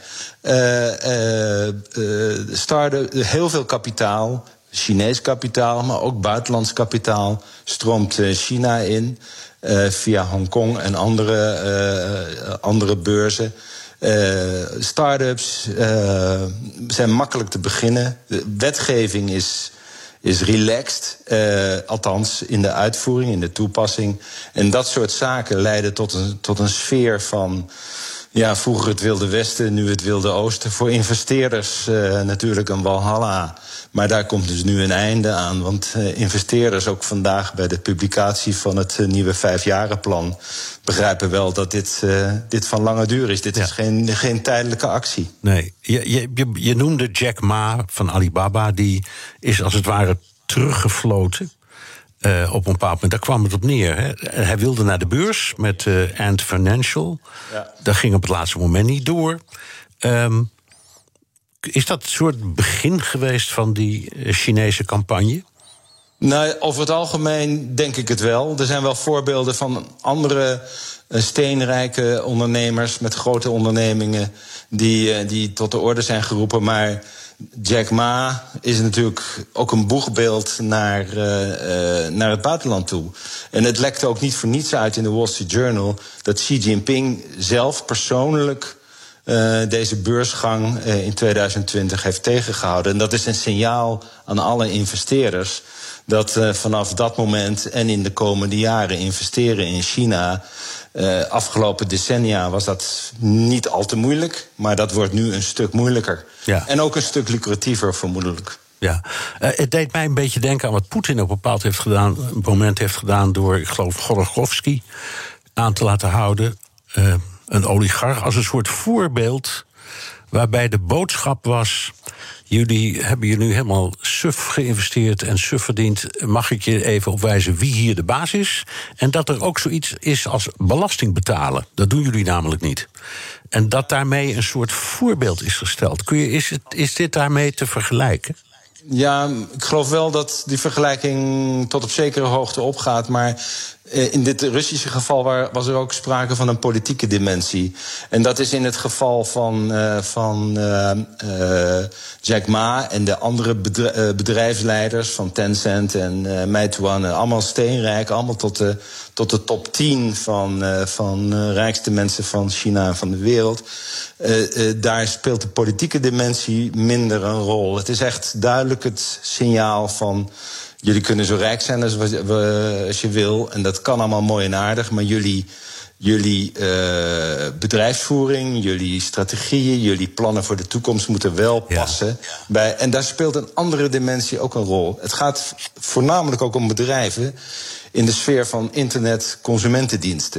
Uh, uh, uh, startte heel veel kapitaal, Chinees kapitaal, maar ook buitenlands kapitaal, stroomt uh, China in uh, via Hongkong en andere, uh, andere beurzen. Uh, start-ups uh, zijn makkelijk te beginnen. De wetgeving is is relaxed, uh, althans in de uitvoering, in de toepassing. En dat soort zaken leiden tot een, tot een sfeer van, ja, vroeger het Wilde Westen, nu het Wilde Oosten. Voor investeerders uh, natuurlijk een walhalla. Maar daar komt dus nu een einde aan. Want uh, investeerders, ook vandaag bij de publicatie van het uh, nieuwe vijfjarenplan, begrijpen wel dat dit, uh, dit van lange duur is. Dit ja. is geen, geen tijdelijke actie. Nee, je, je, je noemde Jack Ma van Alibaba. Die is als het ware teruggefloten. Uh, op een bepaald moment, daar kwam het op neer. Hè. Hij wilde naar de beurs met uh, Ant Financial. Ja. Dat ging op het laatste moment niet door. Um, is dat een soort begin geweest van die Chinese campagne? Nou, over het algemeen denk ik het wel. Er zijn wel voorbeelden van andere uh, steenrijke ondernemers met grote ondernemingen die, uh, die tot de orde zijn geroepen. Maar Jack Ma is natuurlijk ook een boegbeeld naar, uh, uh, naar het buitenland toe. En het lekte ook niet voor niets uit in de Wall Street Journal dat Xi Jinping zelf persoonlijk Uh, deze beursgang uh, in tweeduizend twintig heeft tegengehouden. En dat is een signaal aan alle investeerders dat uh, vanaf dat moment en in de komende jaren investeren in China. Uh, afgelopen decennia was dat niet al te moeilijk, maar dat wordt nu een stuk moeilijker. Ja. En ook een stuk lucratiever, vermoedelijk. Ja, uh, het deed mij een beetje denken aan wat Poetin op een bepaald heeft gedaan, een moment heeft gedaan door, ik geloof, Godorkovsky aan te laten houden. Uh, Een oligarch als een soort voorbeeld waarbij de boodschap was: jullie hebben je nu helemaal suf geïnvesteerd en suf verdiend. Mag ik je even opwijzen wie hier de baas is? En dat er ook zoiets is als belasting betalen. Dat doen jullie namelijk niet. En dat daarmee een soort voorbeeld is gesteld. Kun je, is, het, is dit daarmee te vergelijken? Ja, ik geloof wel dat die vergelijking tot op zekere hoogte opgaat. Maar in dit Russische geval was er ook sprake van een politieke dimensie. En dat is in het geval van, uh, van uh, uh, Jack Ma en de andere bedrijfsleiders van Tencent en uh, Meituan. Allemaal steenrijk, allemaal tot de, tot de top tien van, uh, van uh, rijkste mensen van China en van de wereld. Uh, uh, daar speelt de politieke dimensie minder een rol. Het is echt duidelijk het signaal van: jullie kunnen zo rijk zijn als, we, als je wil. En dat kan allemaal mooi en aardig. Maar jullie, jullie uh, bedrijfsvoering, jullie strategieën, jullie plannen voor de toekomst moeten wel passen. Ja. Bij, en daar speelt een andere dimensie ook een rol. Het gaat voornamelijk ook om bedrijven in de sfeer van internet-consumentendiensten.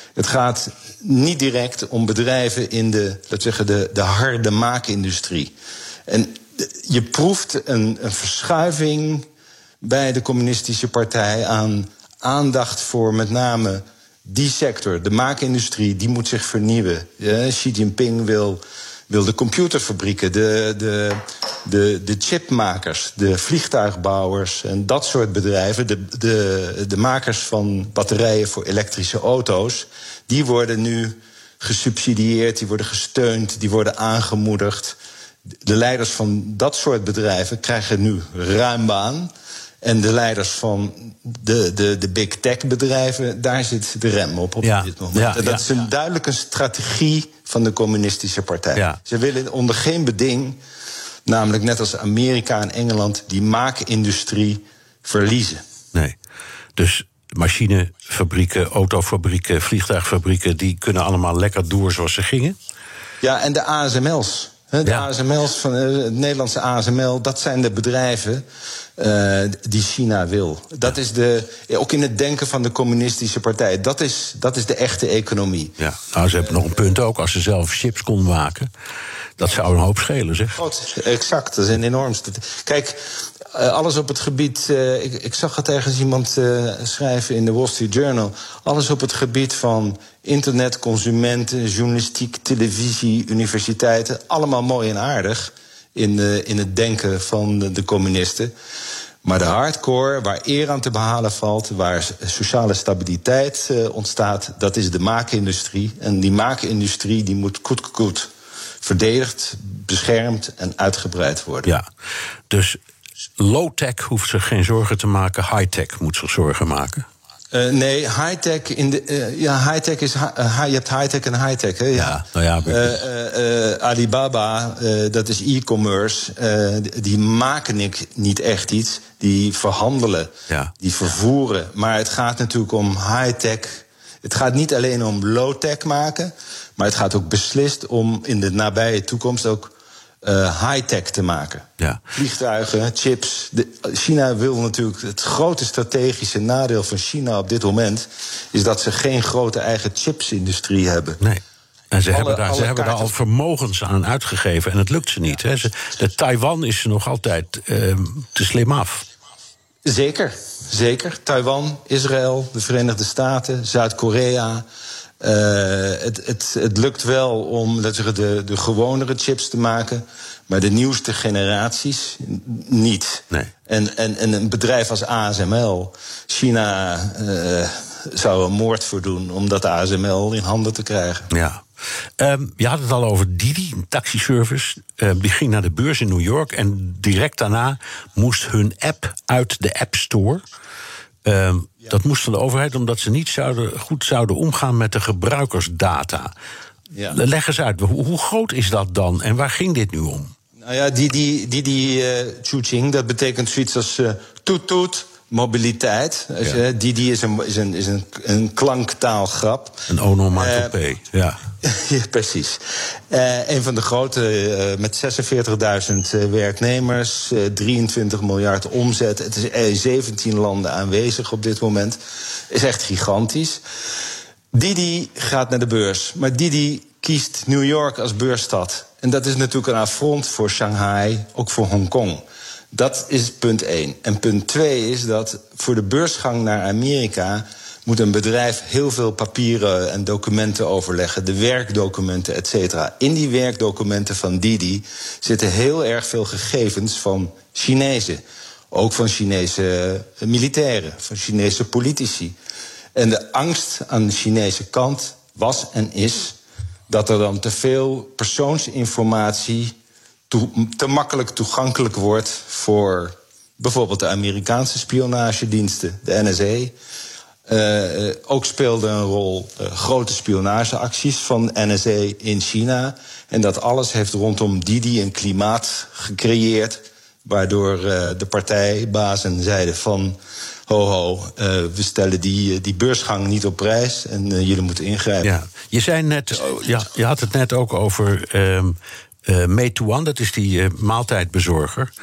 Het gaat niet direct om bedrijven in de, laten we zeggen, de, de harde maakindustrie. En je proeft een, een verschuiving bij de Communistische Partij aan aandacht voor met name die sector. De maakindustrie, die moet zich vernieuwen. Ja, Xi Jinping wil, wil de computerfabrieken, de, de, de, de chipmakers, de vliegtuigbouwers en dat soort bedrijven, de, de, de makers van batterijen voor elektrische auto's, die worden nu gesubsidieerd, die worden gesteund, die worden aangemoedigd. De leiders van dat soort bedrijven krijgen nu ruim baan. En de leiders van de, de, de big tech bedrijven, daar zit de rem op op ja, dit moment. Ja, en dat ja, is een ja. duidelijke strategie van de Communistische Partij. Ja. Ze willen onder geen beding, namelijk net als Amerika en Engeland, die maakindustrie verliezen. Nee, dus machinefabrieken, autofabrieken, vliegtuigfabrieken, die kunnen allemaal lekker door zoals ze gingen. Ja, en de A S M L's. De ja. A S M L's van het Nederlandse A S M L, dat zijn de bedrijven uh, die China wil. Dat is de, ook in het denken van de Communistische Partij, dat is, dat is de echte economie. Ja, nou, ze hebben nog een punt ook. Als ze zelf chips konden maken, dat zou een hoop schelen, zeg. God, exact, dat is een enormste. Kijk, uh, alles op het gebied, uh, ik, ik zag het ergens iemand uh, schrijven in de Wall Street Journal, alles op het gebied van internet, consumenten, journalistiek, televisie, universiteiten, allemaal mooi en aardig in, uh, in het denken van de, de communisten. Maar de hardcore, waar eer aan te behalen valt, waar sociale stabiliteit uh, ontstaat, dat is de maakindustrie. En die maakindustrie die moet goed, goed verdedigd, beschermd en uitgebreid worden. Ja, dus low-tech hoeft zich geen zorgen te maken, high-tech moet zich zorgen maken. Uh, nee, high-tech, in de, uh, ja, high-tech is, uh, je hebt high-tech en high-tech. Hè, ja. Ja, nou ja, uh, uh, uh, Alibaba, uh, dat is e-commerce, uh, die maken ik niet echt iets, die verhandelen, ja. die vervoeren. Maar het gaat natuurlijk om high-tech. Het gaat niet alleen om low-tech maken, maar het gaat ook beslist om in de nabije toekomst ook Uh, high-tech te maken. Ja. Vliegtuigen, chips. De, China wil natuurlijk... Het grote strategische nadeel van China op dit moment is dat ze geen grote eigen chipsindustrie hebben. Nee. En ze Alle, hebben, daar, ze hebben daar kaarten... al vermogens aan uitgegeven en het lukt ze niet. Hè. Ze, de Taiwan is nog altijd uh, te slim af. Zeker, zeker. Taiwan, Israël, de Verenigde Staten, Zuid-Korea. Uh, het, het, het lukt wel om laten we zeggen, de, de gewonere chips te maken, maar de nieuwste generaties niet. Nee. En, en, en een bedrijf als A S M L, China uh, zou een moord voor doen om dat A S M L in handen te krijgen. Ja. Um, je had het al over Didi, een taxiservice. Uh, die ging naar de beurs in New York en direct daarna moest hun app uit de App Store. Um, ja. Dat moest van de overheid omdat ze niet zouden, goed zouden omgaan met de gebruikersdata. Ja. Leg eens uit, hoe, hoe groot is dat dan en waar ging dit nu om? Nou ja, die, die, die, die uh, Chuching, dat betekent zoiets als uh, toet toet, mobiliteit. Ja. Dus, uh, die, die is, een, is, een, is een, een klanktaalgrap. Een onomatopee, uh, ja. Ja, precies. Uh, een van de grote, uh, met zesenveertigduizend uh, werknemers, uh, drieëntwintig miljard omzet. Het is in zeventien landen aanwezig op dit moment. Is echt gigantisch. Didi gaat naar de beurs, maar Didi kiest New York als beursstad. En dat is natuurlijk een affront voor Shanghai, ook voor Hongkong. Dat is punt één. En punt twee is dat voor de beursgang naar Amerika moet een bedrijf heel veel papieren en documenten overleggen, de werkdocumenten, et cetera. In die werkdocumenten van Didi zitten heel erg veel gegevens van Chinezen. Ook van Chinese militairen, van Chinese politici. En de angst aan de Chinese kant was en is dat er dan te veel persoonsinformatie toe, te makkelijk toegankelijk wordt voor bijvoorbeeld de Amerikaanse spionagediensten, de N S A. Uh, ook speelde een rol uh, grote spionageacties van N S A in China. En dat alles heeft rondom Didi een klimaat gecreëerd, waardoor uh, de partijbazen zeiden van ho ho, uh, we stellen die, die beursgang niet op prijs en uh, jullie moeten ingrijpen. Ja, je zei net, ja, je had het net ook over um, uh, Meituan, dat is die uh, maaltijdbezorger.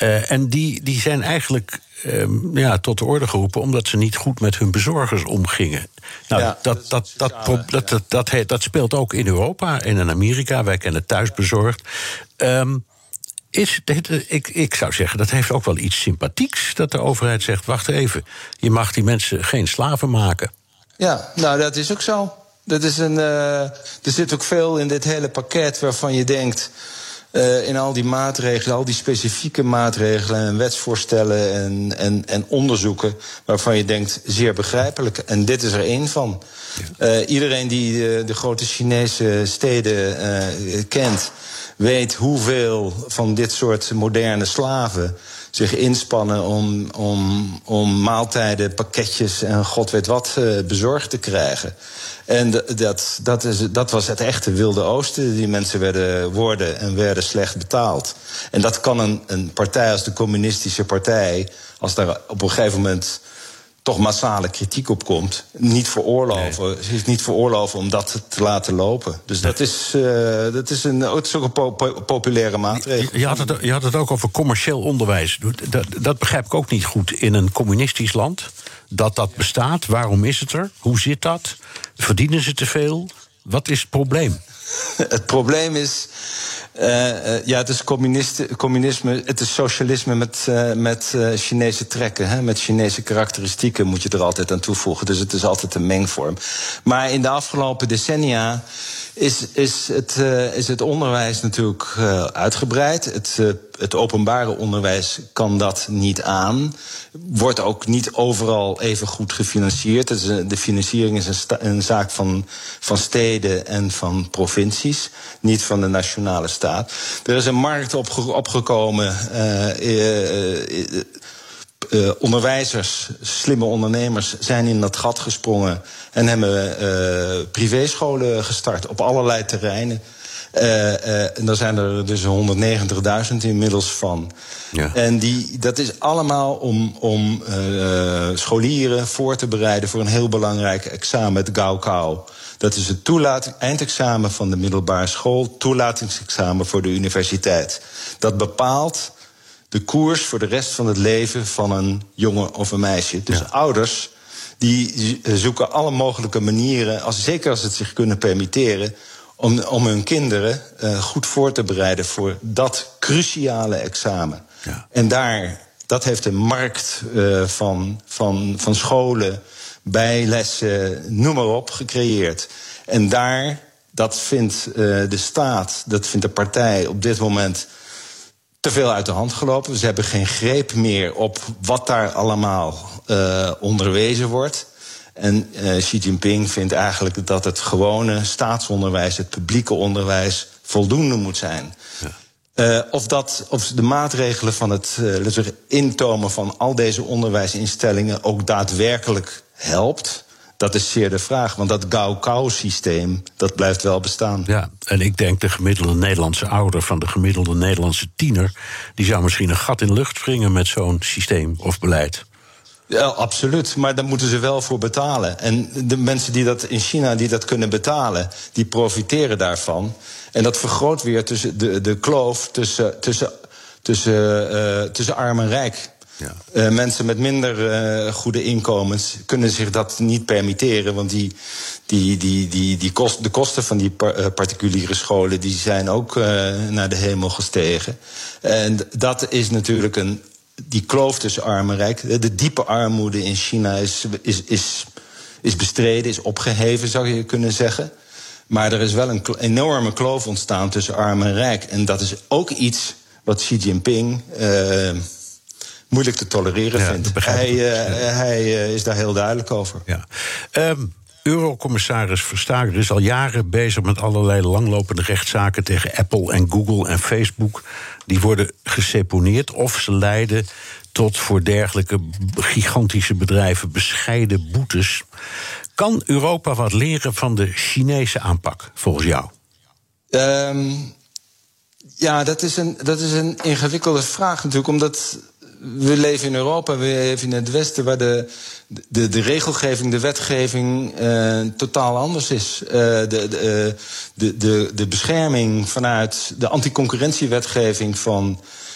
Uh, en die, die zijn eigenlijk um, ja, tot de orde geroepen omdat ze niet goed met hun bezorgers omgingen. Nou, ja, dat, dat, dat, dat, dat, dat, dat, dat, dat speelt ook in Europa en in Amerika. Wij kennen thuisbezorgd. Um, Is, ik, ik zou zeggen, dat heeft ook wel iets sympathieks, dat de overheid zegt, wacht even, je mag die mensen geen slaven maken. Ja, nou dat is ook zo. Dat is een, uh, er zit ook veel in dit hele pakket waarvan je denkt, uh, in al die maatregelen, al die specifieke maatregelen en wetsvoorstellen en, en, en onderzoeken, waarvan je denkt, zeer begrijpelijk. En dit is er één van. Ja. Uh, iedereen die de, de grote Chinese steden uh, kent, weet hoeveel van dit soort moderne slaven zich inspannen om, om, om maaltijden, pakketjes en god weet wat uh, bezorgd te krijgen. En dat, dat, is, dat was het echte Wilde Oosten. Die mensen werden, worden en werden slecht betaald. En dat kan een, een partij als de Communistische Partij, als daar op een gegeven moment toch massale kritiek op komt, niet veroorloven. Nee. Ze is niet veroorloven om dat te laten lopen. Dus nee. dat, is, uh, dat is een, het is ook een po- po- populaire maatregel. Je had, het, je had het ook over commercieel onderwijs. Dat, dat begrijp ik ook niet goed in een communistisch land. Dat dat bestaat, waarom is het er? Hoe zit dat? Verdienen ze te veel? Wat is het probleem? Het probleem is, Uh, uh, ja, het is communisme, het is socialisme met, uh, met uh, Chinese trekken, hè, met Chinese karakteristieken moet je er altijd aan toevoegen. Dus het is altijd een mengvorm. Maar in de afgelopen decennia is, is, het, uh, is het onderwijs natuurlijk uh, uitgebreid. Het, uh, het openbare onderwijs kan dat niet aan. Wordt ook niet overal even goed gefinancierd. Dus, uh, de financiering is een, sta- een zaak van, van steden en van provincies, niet van de nationale staat. Er is een markt opge- opgekomen. Uh, uh, uh, uh, onderwijzers, slimme ondernemers zijn in dat gat gesprongen en hebben uh, privéscholen gestart op allerlei terreinen. Uh, uh, en daar zijn er dus honderdnegentigduizend inmiddels van. Ja. En die, dat is allemaal om, om uh, scholieren voor te bereiden voor een heel belangrijk examen, het Gaokao. Dat is het toelating, eindexamen van de middelbare school, toelatingsexamen voor de universiteit. Dat bepaalt de koers voor de rest van het leven van een jongen of een meisje. Dus ja. ouders die zoeken alle mogelijke manieren, als, zeker als ze het zich kunnen permitteren, om, om hun kinderen uh, goed voor te bereiden voor dat cruciale examen. Ja. En daar, dat heeft een markt uh, van, van, van scholen, bijlessen, noem maar op, gecreëerd. En daar, dat vindt uh, de staat, dat vindt de partij op dit moment te veel uit de hand gelopen. Ze hebben geen greep meer op wat daar allemaal uh, onderwezen wordt. En uh, Xi Jinping vindt eigenlijk dat het gewone staatsonderwijs, het publieke onderwijs, voldoende moet zijn. Ja. Uh, of, dat, of de maatregelen van het uh, zeggen, intomen van al deze onderwijsinstellingen ook daadwerkelijk helpt, dat is zeer de vraag. Want dat Gaokao-systeem, dat blijft wel bestaan. Ja, en ik denk de gemiddelde Nederlandse ouder van de gemiddelde Nederlandse tiener, die zou misschien een gat in de lucht springen met zo'n systeem of beleid. Ja, absoluut, maar daar moeten ze wel voor betalen. En de mensen die dat in China die dat kunnen betalen, die profiteren daarvan. En dat vergroot weer tussen de, de kloof tussen, tussen, tussen, uh, tussen arm en rijk. Ja. Uh, mensen met minder uh, goede inkomens kunnen zich dat niet permitteren, want die, die, die, die, die kost, de kosten van die par, uh, particuliere scholen die zijn ook uh, naar de hemel gestegen. En dat is natuurlijk een die kloof tussen arm en rijk. De diepe armoede in China is, is, is, is bestreden, is opgeheven, zou je kunnen zeggen. Maar er is wel een enorme kloof ontstaan tussen arm en rijk. En dat is ook iets wat Xi Jinping uh, moeilijk te tolereren ja, vindt. Hij, uh, ja. hij uh, is daar heel duidelijk over. Ja. Um, Eurocommissaris Vestager is al jaren bezig met allerlei langlopende rechtszaken tegen Apple en Google en Facebook. Die worden geseponeerd of ze leiden tot voor dergelijke gigantische bedrijven bescheiden boetes. Kan Europa wat leren van de Chinese aanpak, volgens jou? Um, ja, dat is, een, dat is een ingewikkelde vraag natuurlijk, omdat we leven in Europa, we leven in het Westen, waar de, de, de regelgeving, de wetgeving uh, totaal anders is. Uh, de, de, de, de, de bescherming vanuit de anticoncurrentiewetgeving van,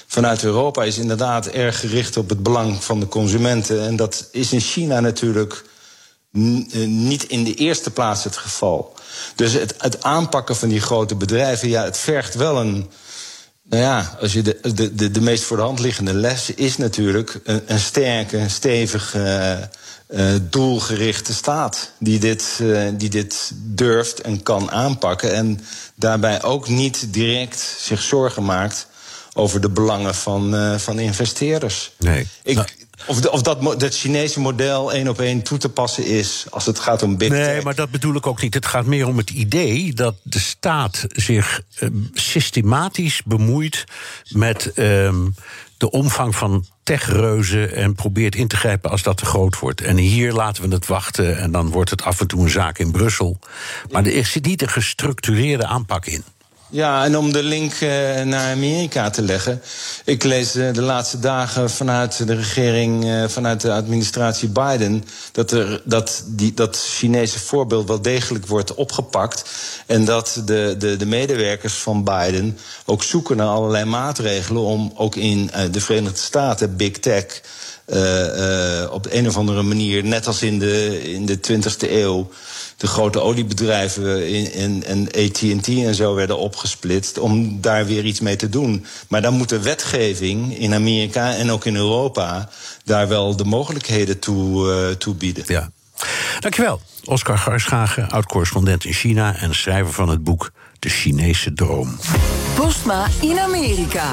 vanuit Europa is inderdaad erg gericht op het belang van de consumenten. En dat is in China natuurlijk n- niet in de eerste plaats het geval. Dus het, het aanpakken van die grote bedrijven, ja, het vergt wel een... Nou ja, als je de, de, de, de meest voor de hand liggende les is natuurlijk een, een sterke, stevige, uh, doelgerichte staat die dit, uh, die dit durft en kan aanpakken. En daarbij ook niet direct zich zorgen maakt over de belangen van, uh, van investeerders. Nee. Ik, nou. Of, de, of dat, dat Chinese model één op één toe te passen is als het gaat om big tech. Nee, maar dat bedoel ik ook niet. Het gaat meer om het idee dat de staat zich uh, systematisch bemoeit met uh, de omvang van techreuzen en probeert in te grijpen als dat te groot wordt. En hier laten we het wachten en dan wordt het af en toe een zaak in Brussel. Maar er zit niet een gestructureerde aanpak in. Ja, en om de link uh, naar Amerika te leggen. Ik lees uh, de laatste dagen vanuit de regering, uh, vanuit de administratie Biden, dat er, dat, die, dat Chinese voorbeeld wel degelijk wordt opgepakt. En dat de, de, de medewerkers van Biden ook zoeken naar allerlei maatregelen om ook in uh, de Verenigde Staten big tech Uh, uh, op de een of andere manier, net als in de, in de twintigste eeuw, de grote oliebedrijven in, in, en A T en T en zo werden opgesplitst, om daar weer iets mee te doen. Maar dan moet de wetgeving in Amerika en ook in Europa daar wel de mogelijkheden toe, uh, toe bieden. Ja. Dankjewel, Oscar Garschagen, oud-correspondent in China en schrijver van het boek De Chinese Droom. Postma in Amerika.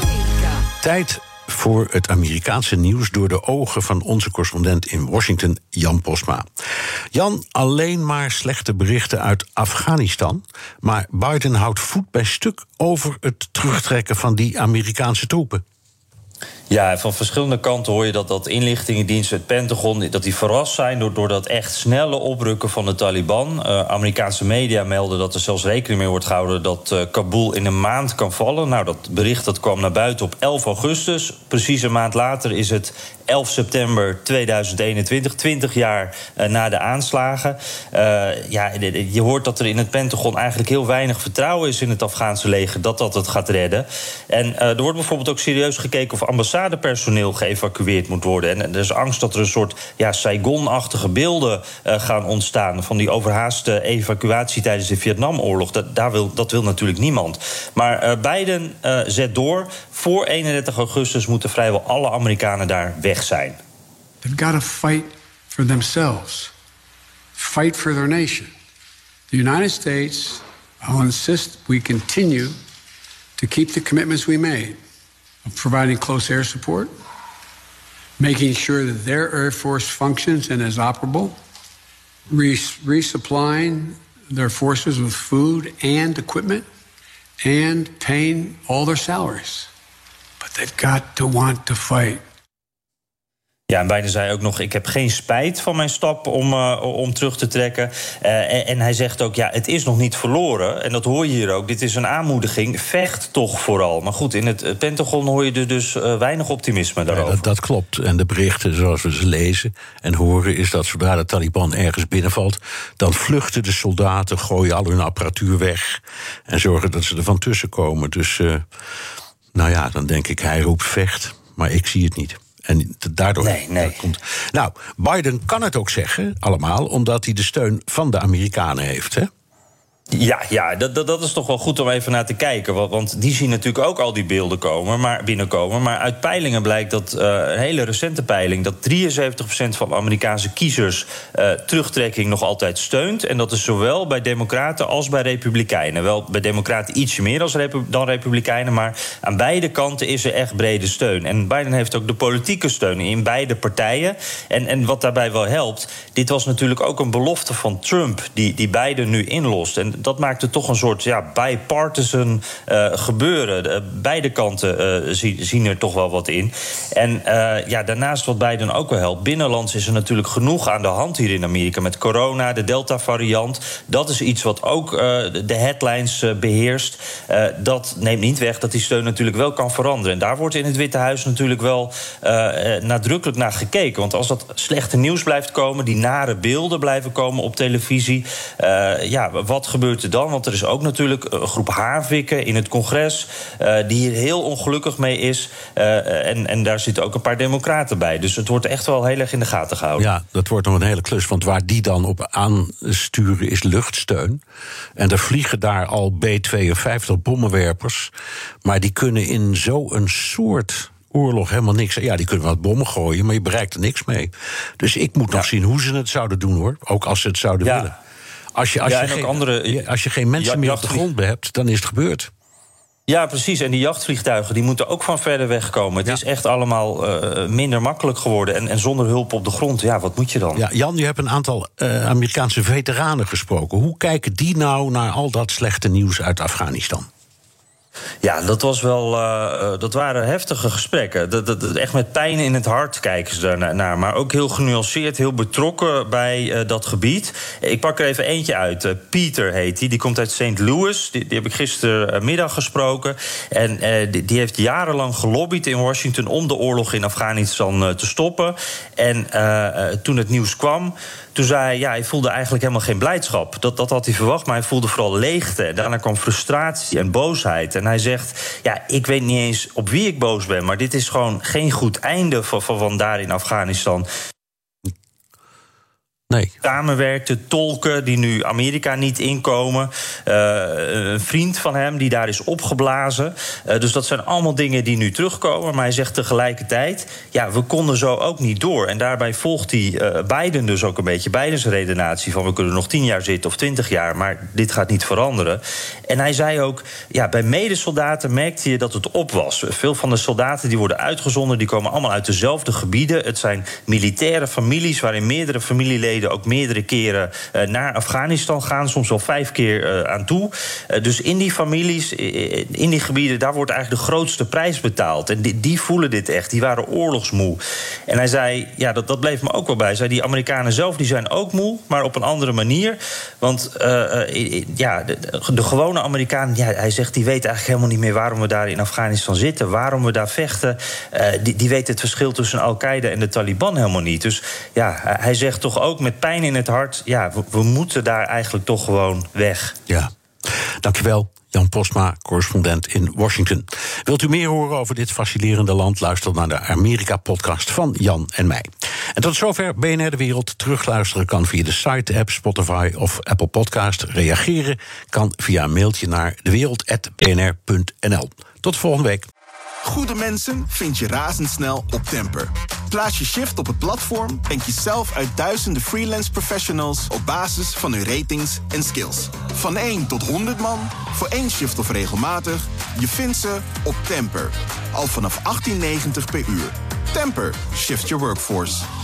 Tijd voor het Amerikaanse nieuws door de ogen van onze correspondent in Washington, Jan Postma. Jan, alleen maar slechte berichten uit Afghanistan, maar Biden houdt voet bij stuk over het terugtrekken van die Amerikaanse troepen. Ja, van verschillende kanten hoor je dat, dat inlichtingendiensten, het Pentagon, dat die verrast zijn door, door dat echt snelle oprukken van de Taliban. Uh, Amerikaanse media melden dat er zelfs rekening mee wordt gehouden dat uh, Kabul in een maand kan vallen. Nou, dat bericht dat kwam naar buiten op elf augustus. Precies een maand later is het elf september tweeduizend eenentwintig, twintig jaar uh, na de aanslagen. Uh, ja, je hoort dat er in het Pentagon eigenlijk heel weinig vertrouwen is in het Afghaanse leger dat dat het gaat redden. En uh, er wordt bijvoorbeeld ook serieus gekeken of ambassadepersoneel geëvacueerd moet worden. En er is angst dat er een soort ja, Saigon-achtige beelden uh, gaan ontstaan van die overhaaste evacuatie tijdens de Vietnamoorlog. Dat, daar wil, dat wil natuurlijk niemand. Maar uh, Biden uh, zet door. Voor eenendertig augustus moeten vrijwel alle Amerikanen daar weg zijn. They've got to fight for themselves. Fight for their nation. The United States, I'll insist we continue to keep the commitments we made of providing close air support, making sure that their Air Force functions and is operable, res- resupplying their forces with food and equipment, and paying all their salaries. But they've got to want to fight. Ja, en Biden zei ook nog, ik heb geen spijt van mijn stap om, uh, om terug te trekken. Uh, en, en hij zegt ook, ja, het is nog niet verloren. En dat hoor je hier ook. Dit is een aanmoediging. Vecht toch vooral. Maar goed, in het Pentagon hoor je er dus uh, weinig optimisme daarover. Ja, dat, dat klopt. En de berichten zoals we ze lezen en horen is dat zodra de Taliban ergens binnenvalt, dan vluchten de soldaten, gooien al hun apparatuur weg en zorgen dat ze er van tussen komen. Dus, uh, nou ja, dan denk ik, hij roept vecht, maar ik zie het niet. En daardoor nee, nee. komt. Nou, Biden kan het ook zeggen, allemaal, omdat hij de steun van de Amerikanen heeft, hè? Ja, ja dat, dat, dat is toch wel goed om even naar te kijken. Want, want die zien natuurlijk ook al die beelden komen, maar, binnenkomen. Maar uit peilingen blijkt dat, uh, een hele recente peiling, dat drieënzeventig procent van de Amerikaanse kiezers uh, terugtrekking nog altijd steunt. En dat is zowel bij Democraten als bij Republikeinen. Wel bij Democraten ietsje meer als repu- dan Republikeinen, maar aan beide kanten is er echt brede steun. En Biden heeft ook de politieke steun in beide partijen. En, en wat daarbij wel helpt, dit was natuurlijk ook een belofte van Trump die, die Biden nu inlost. En dat maakt het toch een soort ja, bipartisan uh, gebeuren. De, beide kanten uh, zien, zien er toch wel wat in. En uh, ja, daarnaast wat Biden ook wel helpt, binnenlands is er natuurlijk genoeg aan de hand hier in Amerika met corona, de Delta-variant. Dat is iets wat ook uh, de headlines uh, beheerst. Uh, dat neemt niet weg dat die steun natuurlijk wel kan veranderen. En daar wordt in het Witte Huis natuurlijk wel uh, uh, nadrukkelijk naar gekeken. Want als dat slechte nieuws blijft komen, die nare beelden blijven komen op televisie, uh, ja, wat gebeurt gebeurt er dan? Want er is ook natuurlijk een groep haarvikken in het congres Uh, die hier heel ongelukkig mee is. Uh, en, en daar zitten ook een paar democraten bij. Dus het wordt echt wel heel erg in de gaten gehouden. Ja, dat wordt nog een hele klus. Want waar die dan op aansturen is luchtsteun. En er vliegen daar al B tweeënvijftig bommenwerpers. Maar die kunnen in zo'n soort oorlog helemaal niks. Ja, die kunnen wat bommen gooien, maar je bereikt er niks mee. Dus ik moet nog ja. zien hoe ze het zouden doen, hoor. Ook als ze het zouden ja. willen. Als je, als, ja, je geen, andere, als je geen mensen ja, meer op de grond hebt, dan is het gebeurd. Ja, precies. En die jachtvliegtuigen die moeten ook van verder weg komen. Het ja. is echt allemaal uh, minder makkelijk geworden. En, en zonder hulp op de grond, ja, wat moet je dan? Ja, Jan, je hebt een aantal uh, Amerikaanse veteranen gesproken. Hoe kijken die nou naar al dat slechte nieuws uit Afghanistan? Ja, dat was wel. Uh, dat waren heftige gesprekken. Dat, dat, dat, echt met pijn in het hart kijken ze daarnaar. Maar ook heel genuanceerd, heel betrokken bij uh, dat gebied. Ik pak er even eentje uit. Uh, Pieter heet hij. Die komt uit Saint Louis. Die, die heb ik gistermiddag gesproken. En uh, die, die heeft jarenlang gelobbyd in Washington om de oorlog in Afghanistan uh, te stoppen. En uh, uh, toen het nieuws kwam, toen zei hij, ja, hij voelde eigenlijk helemaal geen blijdschap. Dat, dat had hij verwacht, maar hij voelde vooral leegte. En daarna kwam frustratie en boosheid. En hij zegt, ja, ik weet niet eens op wie ik boos ben, maar dit is gewoon geen goed einde van, van, van daar in Afghanistan. Nee. Samenwerkte tolken die nu Amerika niet inkomen. Uh, een vriend van hem die daar is opgeblazen. Uh, dus dat zijn allemaal dingen die nu terugkomen. Maar hij zegt tegelijkertijd, ja, we konden zo ook niet door. En daarbij volgt hij uh, Biden dus ook een beetje. Bidens redenatie van we kunnen nog tien jaar zitten of twintig jaar, maar dit gaat niet veranderen. En hij zei ook, ja, bij medesoldaten merkte je dat het op was. Veel van de soldaten die worden uitgezonden, die komen allemaal uit dezelfde gebieden. Het zijn militaire families waarin meerdere familieleden ook meerdere keren uh, naar Afghanistan gaan, soms wel vijf keer uh, aan toe. Uh, dus in die families, in die gebieden, daar wordt eigenlijk de grootste prijs betaald. En die, die voelen dit echt, die waren oorlogsmoe. En hij zei, ja, dat, dat bleef me ook wel bij. Hij zei, die Amerikanen zelf, die zijn ook moe, maar op een andere manier. Want uh, uh, ja, de, de gewone Amerikaan, ja, hij zegt, die weet eigenlijk helemaal niet meer waarom we daar in Afghanistan zitten, waarom we daar vechten. Uh, die, die weet het verschil tussen Al-Qaeda en de Taliban helemaal niet. Dus ja, hij zegt toch ook met pijn in het hart, ja, we, we moeten daar eigenlijk toch gewoon weg. Ja, dankjewel. Jan Postma, correspondent in Washington. Wilt u meer horen over dit fascinerende land? Luister naar de Amerika-podcast van Jan en mij. En tot zover B N R De Wereld. Terugluisteren kan via de site, app, Spotify of Apple Podcast. Reageren kan via een mailtje naar dewereld apenstaartje b n r punt n l. Tot volgende week. Goede mensen vind je razendsnel op Temper. Plaats je shift op het platform en kies zelf uit duizenden freelance professionals op basis van hun ratings en skills. Van één tot honderd man, voor één shift of regelmatig, je vindt ze op Temper. Al vanaf achttien negentig per uur. Temper, shift your workforce.